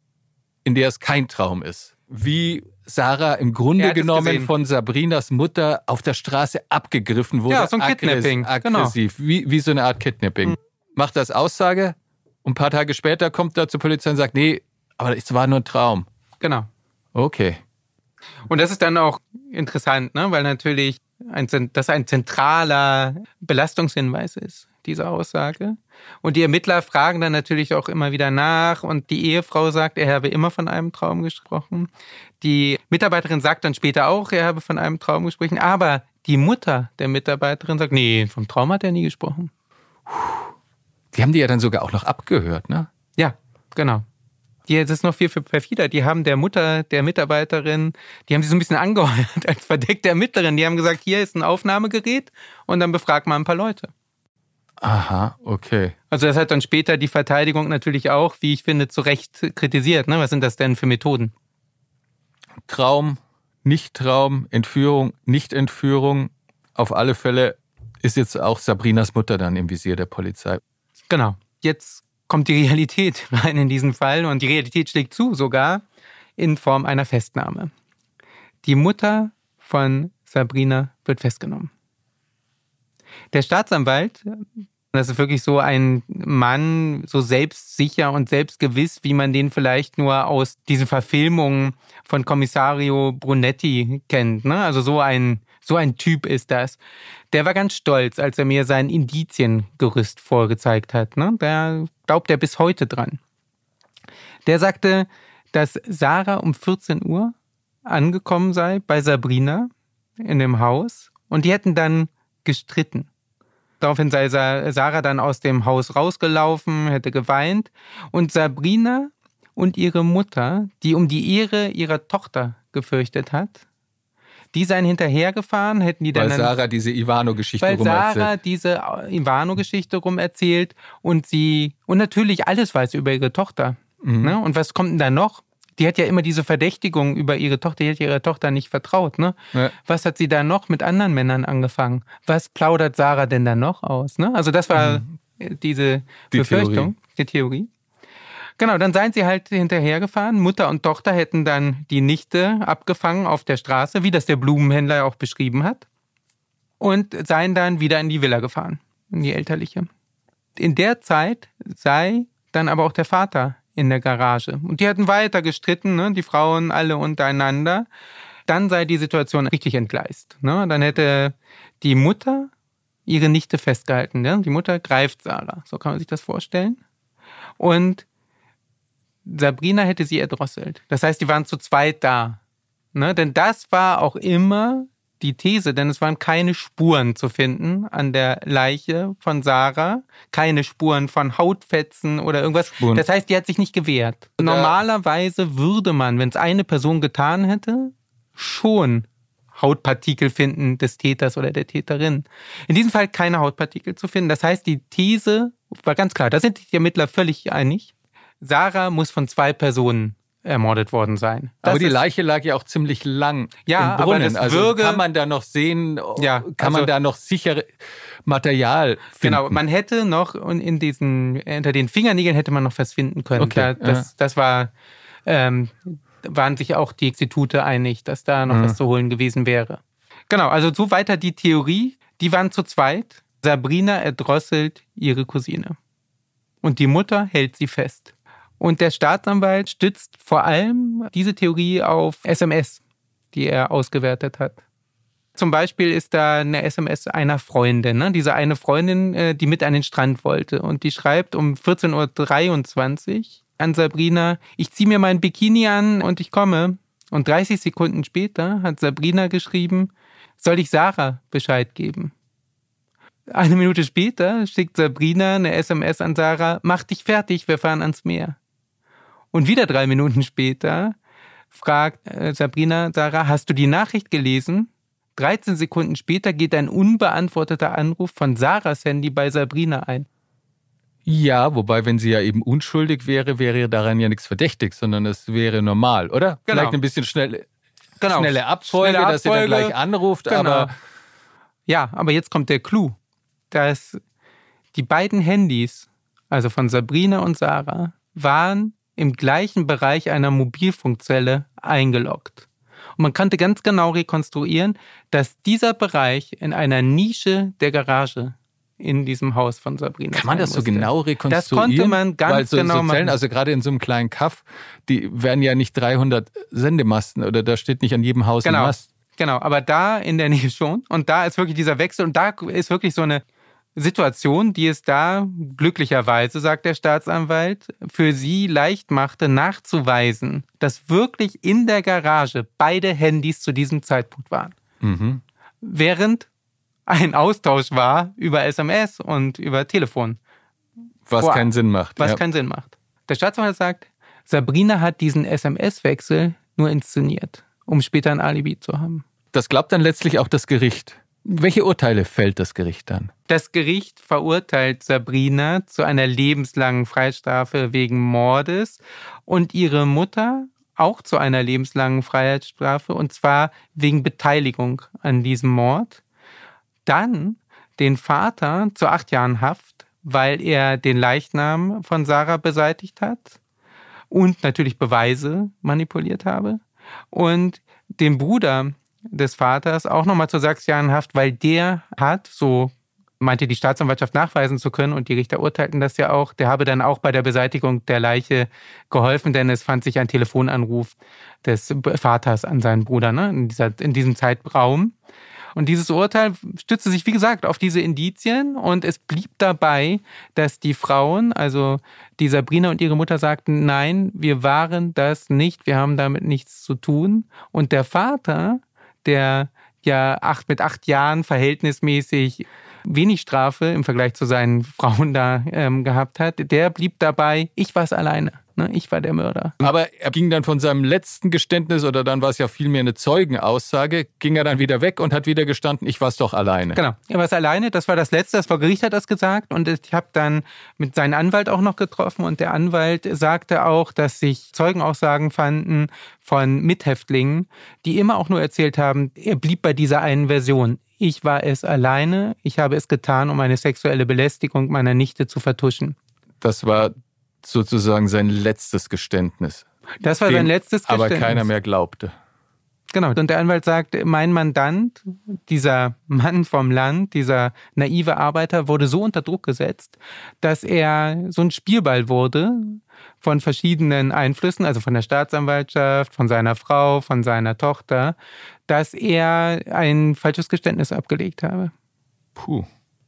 in der es kein Traum ist. Wie Sarah im Grunde genommen von Sabrinas Mutter auf der Straße abgegriffen wurde. Ja, so ein Kidnapping. Aggressiv, genau. wie so eine Art Kidnapping. Macht das Aussage und ein paar Tage später kommt er zur Polizei und sagt, nee, aber es war nur ein Traum. Genau. Okay. Und das ist dann auch interessant, ne? Weil natürlich das ein zentraler Belastungshinweis ist, diese Aussage. Und die Ermittler fragen dann natürlich auch immer wieder nach und die Ehefrau sagt, er habe immer von einem Traum gesprochen. Die Mitarbeiterin sagt dann später auch, er habe von einem Traum gesprochen, aber die Mutter der Mitarbeiterin sagt, nee, vom Traum hat er nie gesprochen. Die haben die ja dann sogar auch noch abgehört, ne? Ja, genau. Das ist noch viel perfider. Die haben der Mutter der Mitarbeiterin, die haben sie so ein bisschen angeheuert als verdeckte Ermittlerin. Die haben gesagt, hier ist ein Aufnahmegerät und dann befragt man ein paar Leute. Aha, okay. Also das hat dann später die Verteidigung natürlich auch, wie ich finde, zu Recht kritisiert. Ne? Was sind das denn für Methoden? Traum, Nicht-Traum, Entführung, Nicht-Entführung. Auf alle Fälle ist jetzt auch Sabrinas Mutter dann im Visier der Polizei. Genau. Jetzt kommt die Realität rein in diesen Fall und die Realität schlägt zu sogar. in Form einer Festnahme. Die Mutter von Sabrina wird festgenommen. Der Staatsanwalt, das ist wirklich so ein Mann, so selbstsicher und selbstgewiss, wie man den vielleicht nur aus diesen Verfilmungen von Commissario Brunetti kennt. Ne? Also so ein Typ ist das. Der war ganz stolz, als er mir sein Indiziengerüst vorgezeigt hat. Ne? Da glaubt er bis heute dran. Der sagte, dass Sarah um 14 Uhr angekommen sei bei Sabrina in dem Haus und die hätten dann gestritten. Daraufhin sei Sarah dann aus dem Haus rausgelaufen, hätte geweint und Sabrina und ihre Mutter, die um die Ehre ihrer Tochter gefürchtet hat, die seien hinterhergefahren, hätten die dann... Weil Sarah diese Ivano-Geschichte rumerzählt und natürlich alles weiß über ihre Tochter. Mhm. Ne? Und was kommt denn da noch? Die hat ja immer diese Verdächtigung über ihre Tochter, die hat ihrer Tochter nicht vertraut. Ne? Ja. Was hat sie da noch mit anderen Männern angefangen? Was plaudert Sarah denn da noch aus? Ne? Also das war die Befürchtung, die Theorie. Genau, dann seien sie halt hinterhergefahren. Mutter und Tochter hätten dann die Nichte abgefangen auf der Straße, wie das der Blumenhändler auch beschrieben hat. Und seien dann wieder in die Villa gefahren, in die elterliche. In der Zeit sei dann aber auch der Vater in der Garage. Und die hatten weiter gestritten, ne? Die Frauen alle untereinander. Dann sei die Situation richtig entgleist. Ne? Dann hätte die Mutter ihre Nichte festgehalten. Ne? Die Mutter greift Sarah, so kann man sich das vorstellen. Und Sabrina hätte sie erdrosselt. Das heißt, die waren zu zweit da. Ne? Denn das war auch immer die These, denn es waren keine Spuren zu finden an der Leiche von Sarah, keine Spuren von Hautfetzen oder irgendwas. Spuren. Das heißt, die hat sich nicht gewehrt. Normalerweise würde man, wenn es eine Person getan hätte, schon Hautpartikel finden des Täters oder der Täterin. In diesem Fall keine Hautpartikel zu finden. Das heißt, die These war ganz klar, da sind die Ermittler völlig einig. Sarah muss von 2 Personen ermordet worden sein. Aber die Leiche lag ja auch ziemlich lang im Brunnen. Aber das also kann man da noch sehen, man da noch sichere Material finden? Genau, man hätte noch unter den Fingernägeln hätte man noch was finden können. Okay, das war, waren sich auch die Institute einig, dass da noch was zu holen gewesen wäre. Genau, also so weiter die Theorie. Die waren zu zweit. Sabrina erdrosselt ihre Cousine. Und die Mutter hält sie fest. Und der Staatsanwalt stützt vor allem diese Theorie auf SMS, die er ausgewertet hat. Zum Beispiel ist da eine SMS einer Freundin, ne? Diese eine Freundin, die mit an den Strand wollte. Und die schreibt um 14.23 Uhr an Sabrina, ich ziehe mir mein Bikini an und ich komme. Und 30 Sekunden später hat Sabrina geschrieben, soll ich Sarah Bescheid geben? 1 Minute später schickt Sabrina eine SMS an Sarah, mach dich fertig, wir fahren ans Meer. Und wieder 3 Minuten später fragt Sabrina Sarah, hast du die Nachricht gelesen? 13 Sekunden später geht ein unbeantworteter Anruf von Sarahs Handy bei Sabrina ein. Ja, wobei, wenn sie ja eben unschuldig wäre daran ja nichts verdächtig, sondern es wäre normal, oder? Genau. Vielleicht ein bisschen schnelle Abfolge, dass sie dann gleich anruft, genau. aber... Ja, aber jetzt kommt der Clou, dass die beiden Handys, also von Sabrina und Sarah, waren im gleichen Bereich einer Mobilfunkzelle eingeloggt. Und man konnte ganz genau rekonstruieren, dass dieser Bereich in einer Nische der Garage in diesem Haus von Sabrina Kann man das so genau rekonstruieren? Das konnte man ganz genau machen. Zellen, also gerade in so einem kleinen Kaff, die werden ja nicht 300 Sendemasten oder da steht nicht an jedem Haus ein Mast. Genau, aber da in der Nähe schon. Und da ist wirklich dieser Wechsel und da ist wirklich so eine Situation, die es da glücklicherweise, sagt der Staatsanwalt, für sie leicht machte, nachzuweisen, dass wirklich in der Garage beide Handys zu diesem Zeitpunkt waren. Mhm. Während ein Austausch war über SMS und über Telefon. Was keinen Sinn macht. Keinen Sinn macht. Der Staatsanwalt sagt, Sabrina hat diesen SMS-Wechsel nur inszeniert, um später ein Alibi zu haben. Das glaubt dann letztlich auch das Gericht. Welche Urteile fällt das Gericht dann? Das Gericht verurteilt Sabrina zu einer lebenslangen Freiheitsstrafe wegen Mordes und ihre Mutter auch zu einer lebenslangen Freiheitsstrafe, und zwar wegen Beteiligung an diesem Mord. Dann den Vater zu 8 Jahren Haft, weil er den Leichnam von Sarah beseitigt hat. und natürlich Beweise manipuliert habe. Und den Bruder des Vaters auch nochmal zu 6 Jahren Haft, weil der hat, so meinte die Staatsanwaltschaft nachweisen zu können und die Richter urteilten das ja auch, der habe dann auch bei der Beseitigung der Leiche geholfen, denn es fand sich ein Telefonanruf des Vaters an seinen Bruder, ne, in diesem Zeitraum. Und dieses Urteil stützte sich, wie gesagt, auf diese Indizien und es blieb dabei, dass die Frauen, also die Sabrina und ihre Mutter, sagten, nein, wir waren das nicht, wir haben damit nichts zu tun. Und der Vater, der ja mit 8 Jahren verhältnismäßig wenig Strafe im Vergleich zu seinen Frauen da gehabt hat, der blieb dabei, ich war es alleine. Ne? Ich war der Mörder. Aber er ging dann von seinem letzten Geständnis, oder dann war es ja vielmehr eine Zeugenaussage, ging er dann wieder weg und hat wieder gestanden, ich war es doch alleine. Genau, er war es alleine, das war das Letzte, das vor Gericht hat das gesagt und ich habe dann mit seinem Anwalt auch noch getroffen und der Anwalt sagte auch, dass sich Zeugenaussagen fanden von Mithäftlingen, die immer auch nur erzählt haben, er blieb bei dieser einen Version. Ich war es alleine, ich habe es getan, um eine sexuelle Belästigung meiner Nichte zu vertuschen. Das war sozusagen sein letztes Geständnis. Das war sein letztes Geständnis. Aber keiner mehr glaubte. Genau. Und der Anwalt sagt, mein Mandant, dieser Mann vom Land, dieser naive Arbeiter, wurde so unter Druck gesetzt, dass er so ein Spielball wurde von verschiedenen Einflüssen, also von der Staatsanwaltschaft, von seiner Frau, von seiner Tochter, dass er ein falsches Geständnis abgelegt habe. Puh.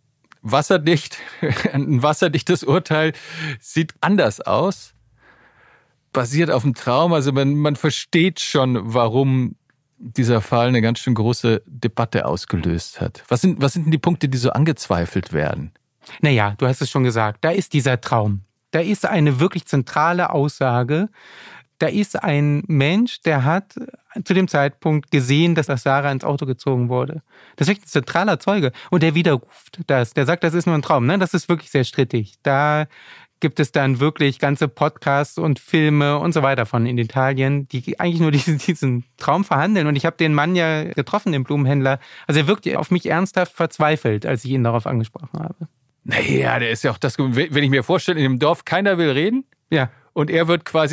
Ein wasserdichtes Urteil sieht anders aus, basiert auf dem Traum. Also man versteht schon, warum dieser Fall eine ganz schön große Debatte ausgelöst hat. Was sind denn die Punkte, die so angezweifelt werden? Naja, du hast es schon gesagt, da ist dieser Traum. Da ist eine wirklich zentrale Aussage. Da ist ein Mensch, der hat zu dem Zeitpunkt gesehen, dass das Sarah ins Auto gezogen wurde. Das ist wirklich ein zentraler Zeuge. Und der widerruft das. Der sagt, das ist nur ein Traum. Ne? Das ist wirklich sehr strittig. Da gibt es dann wirklich ganze Podcasts und Filme und so weiter von in Italien, die eigentlich nur diesen Traum verhandeln. Und ich habe den Mann ja getroffen, den Blumenhändler. Also er wirkte auf mich ernsthaft verzweifelt, als ich ihn darauf angesprochen habe. Naja, der ist ja auch das, wenn ich mir vorstelle, in dem Dorf keiner will reden. Ja. Und er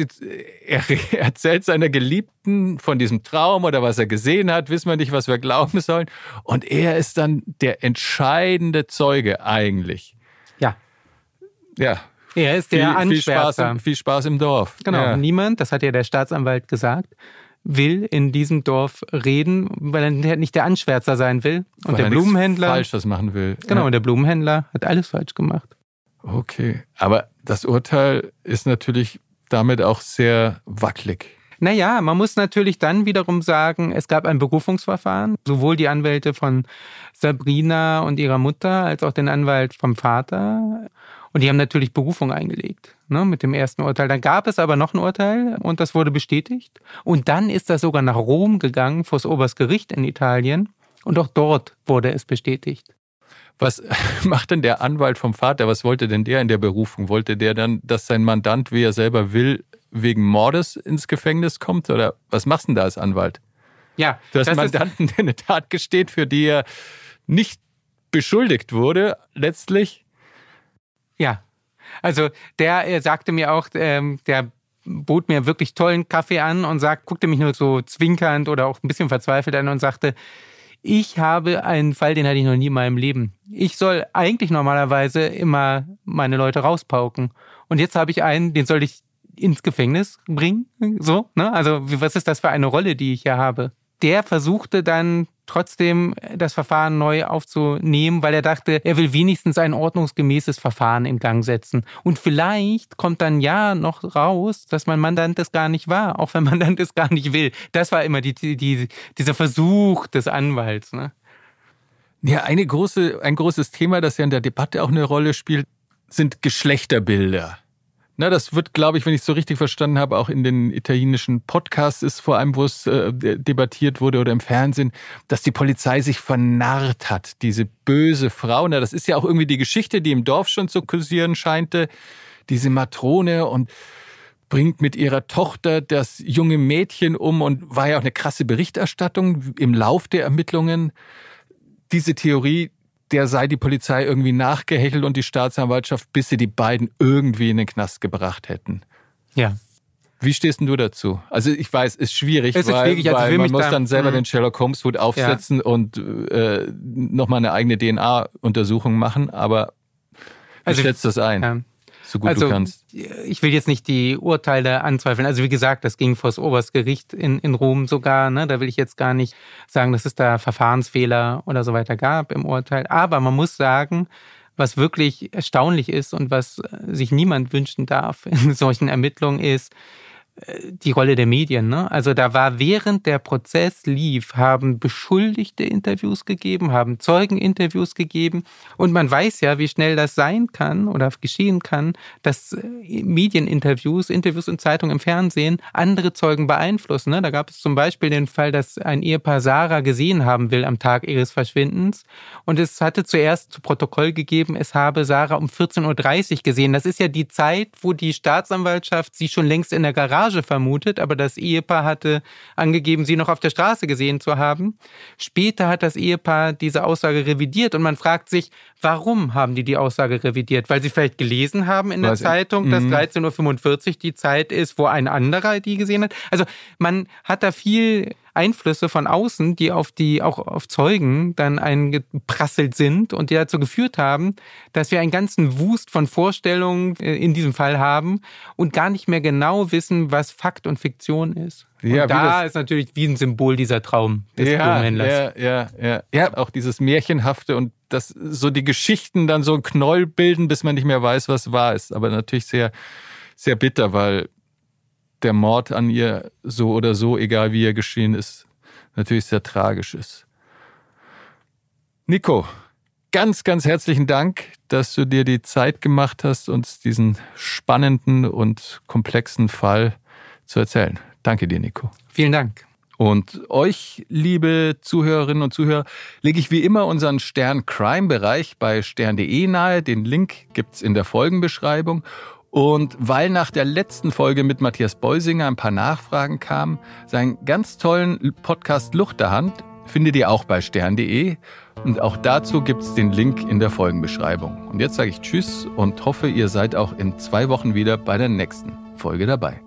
erzählt seiner Geliebten von diesem Traum oder was er gesehen hat, wissen wir nicht, was wir glauben sollen. Und er ist dann der entscheidende Zeuge eigentlich. Ja. Ja. Er ist der Anschwärzer. Viel Spaß im Dorf. Genau. Ja. Niemand, das hat ja der Staatsanwalt gesagt, will in diesem Dorf reden, weil er nicht der Anschwärzer sein will. Und weil der Blumenhändler Falsches machen will. Genau, ja. Und der Blumenhändler hat alles falsch gemacht. Okay, aber das Urteil ist natürlich damit auch sehr wackelig. Naja, man muss natürlich dann wiederum sagen, es gab ein Berufungsverfahren. Sowohl die Anwälte von Sabrina und ihrer Mutter als auch den Anwalt vom Vater. Und die haben natürlich Berufung eingelegt, ne, mit dem ersten Urteil. Dann gab es aber noch ein Urteil und das wurde bestätigt. Und dann ist das sogar nach Rom gegangen, vor das Oberstgericht in Italien. Und auch dort wurde es bestätigt. Was macht denn der Anwalt vom Vater? Was wollte denn der in der Berufung? Wollte der dann, dass sein Mandant, wie er selber will, wegen Mordes ins Gefängnis kommt? Oder was machst du denn da als Anwalt? Ja, du hast einen Mandanten, der eine Tat gesteht, für die er nicht beschuldigt wurde, letztlich. Ja, also der sagte mir auch, der bot mir wirklich tollen Kaffee an und guckte mich nur so zwinkernd oder auch ein bisschen verzweifelt an und sagte, ich habe einen Fall, den hatte ich noch nie in meinem Leben. Ich soll eigentlich normalerweise immer meine Leute rauspauken. Und jetzt habe ich einen, den soll ich ins Gefängnis bringen. So, ne? Also was ist das für eine Rolle, die ich hier habe? Der versuchte dann trotzdem das Verfahren neu aufzunehmen, weil er dachte, er will wenigstens ein ordnungsgemäßes Verfahren in Gang setzen. Und vielleicht kommt dann ja noch raus, dass mein Mandant es gar nicht war, auch wenn mein Mandant es gar nicht will. Das war immer dieser Versuch des Anwalts. Ne? Ja, ein großes Thema, das ja in der Debatte auch eine Rolle spielt, sind Geschlechterbilder. Na, das wird, glaube ich, wenn ich es so richtig verstanden habe, auch in den italienischen Podcasts ist vor allem, wo es debattiert wurde oder im Fernsehen, dass die Polizei sich vernarrt hat, diese böse Frau. Na, das ist ja auch irgendwie die Geschichte, die im Dorf schon zu kursieren scheinte. Diese Matrone und bringt mit ihrer Tochter das junge Mädchen um und war ja auch eine krasse Berichterstattung im Lauf der Ermittlungen. Diese Theorie, der sei die Polizei irgendwie nachgehechelt und die Staatsanwaltschaft, bis sie die beiden irgendwie in den Knast gebracht hätten. Ja. Wie stehst denn du dazu? Also ich weiß, es ist schwierig, weil man muss dann selber den Sherlock Holmes Hut aufsetzen und nochmal eine eigene DNA-Untersuchung machen, aber wie schätzt das ein? Ja. So gut du kannst. Ich will jetzt nicht die Urteile anzweifeln. Also wie gesagt, das ging vor das Oberstgericht in Rom sogar. Ne? Da will ich jetzt gar nicht sagen, dass es da Verfahrensfehler oder so weiter gab im Urteil. Aber man muss sagen, was wirklich erstaunlich ist und was sich niemand wünschen darf in solchen Ermittlungen ist, die Rolle der Medien. Ne? Also da war, während der Prozess lief, haben Beschuldigte Interviews gegeben, haben Zeugen Interviews gegeben. Und man weiß ja, wie schnell das sein kann oder geschehen kann, dass Medieninterviews, Interviews in Zeitungen, im Fernsehen andere Zeugen beeinflussen. Ne? Da gab es zum Beispiel den Fall, dass ein Ehepaar Sarah gesehen haben will am Tag ihres Verschwindens. Und es hatte zuerst zu Protokoll gegeben, es habe Sarah um 14.30 Uhr gesehen. Das ist ja die Zeit, wo die Staatsanwaltschaft sie schon längst in der Garage vermutet, aber das Ehepaar hatte angegeben, sie noch auf der Straße gesehen zu haben. Später hat das Ehepaar diese Aussage revidiert und man fragt sich, warum haben die Aussage revidiert? Weil sie vielleicht gelesen haben in der Zeitung, dass 13.45 Uhr die Zeit ist, wo ein anderer die gesehen hat. Also man hat da viel Einflüsse von außen, die auch auf Zeugen dann eingeprasselt sind und die dazu geführt haben, dass wir einen ganzen Wust von Vorstellungen in diesem Fall haben und gar nicht mehr genau wissen, was Fakt und Fiktion ist. Ja, und da ist natürlich wie ein Symbol dieser Traum des Blumenhändlers. Ja, auch dieses Märchenhafte und dass so die Geschichten dann so ein Knäuel bilden, bis man nicht mehr weiß, was wahr ist. Aber natürlich sehr, sehr bitter, weil der Mord an ihr so oder so, egal wie er geschehen ist, natürlich sehr tragisch ist. Nico, ganz, ganz herzlichen Dank, dass du dir die Zeit gemacht hast, uns diesen spannenden und komplexen Fall zu erzählen. Danke dir, Nico. Vielen Dank. Und euch, liebe Zuhörerinnen und Zuhörer, lege ich wie immer unseren Stern-Crime-Bereich bei stern.de nahe. Den Link gibt's in der Folgenbeschreibung. Und weil nach der letzten Folge mit Matthias Beusinger ein paar Nachfragen kamen, seinen ganz tollen Podcast Luchterhand findet ihr auch bei stern.de. Und auch dazu gibt's den Link in der Folgenbeschreibung. Und jetzt sage ich Tschüss und hoffe, ihr seid auch in 2 Wochen wieder bei der nächsten Folge dabei.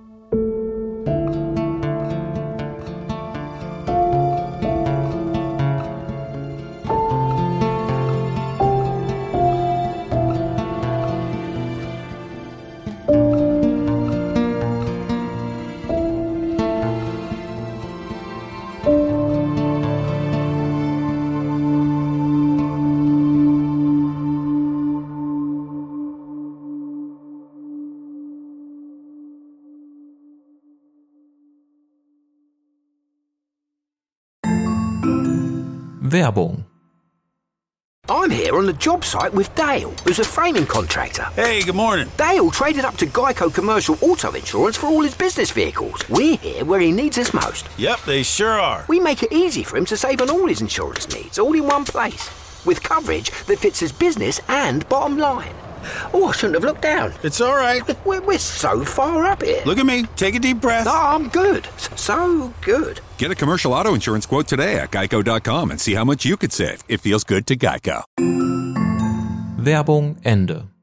Werbung. I'm here on the job site with Dale, who's a framing contractor. Hey, good morning. Dale traded up to Geico Commercial Auto Insurance for all his business vehicles. We're here where he needs us most. Yep, they sure are. We make it easy for him to save on all his insurance needs, all in one place, with coverage that fits his business and bottom line. Oh, I shouldn't have looked down. It's all right. We're so far up here. Look at me. Take a deep breath. No, I'm good. So good. Get a commercial auto insurance quote today at geico.com and see how much you could save. It feels good to Geico. Werbung Ende.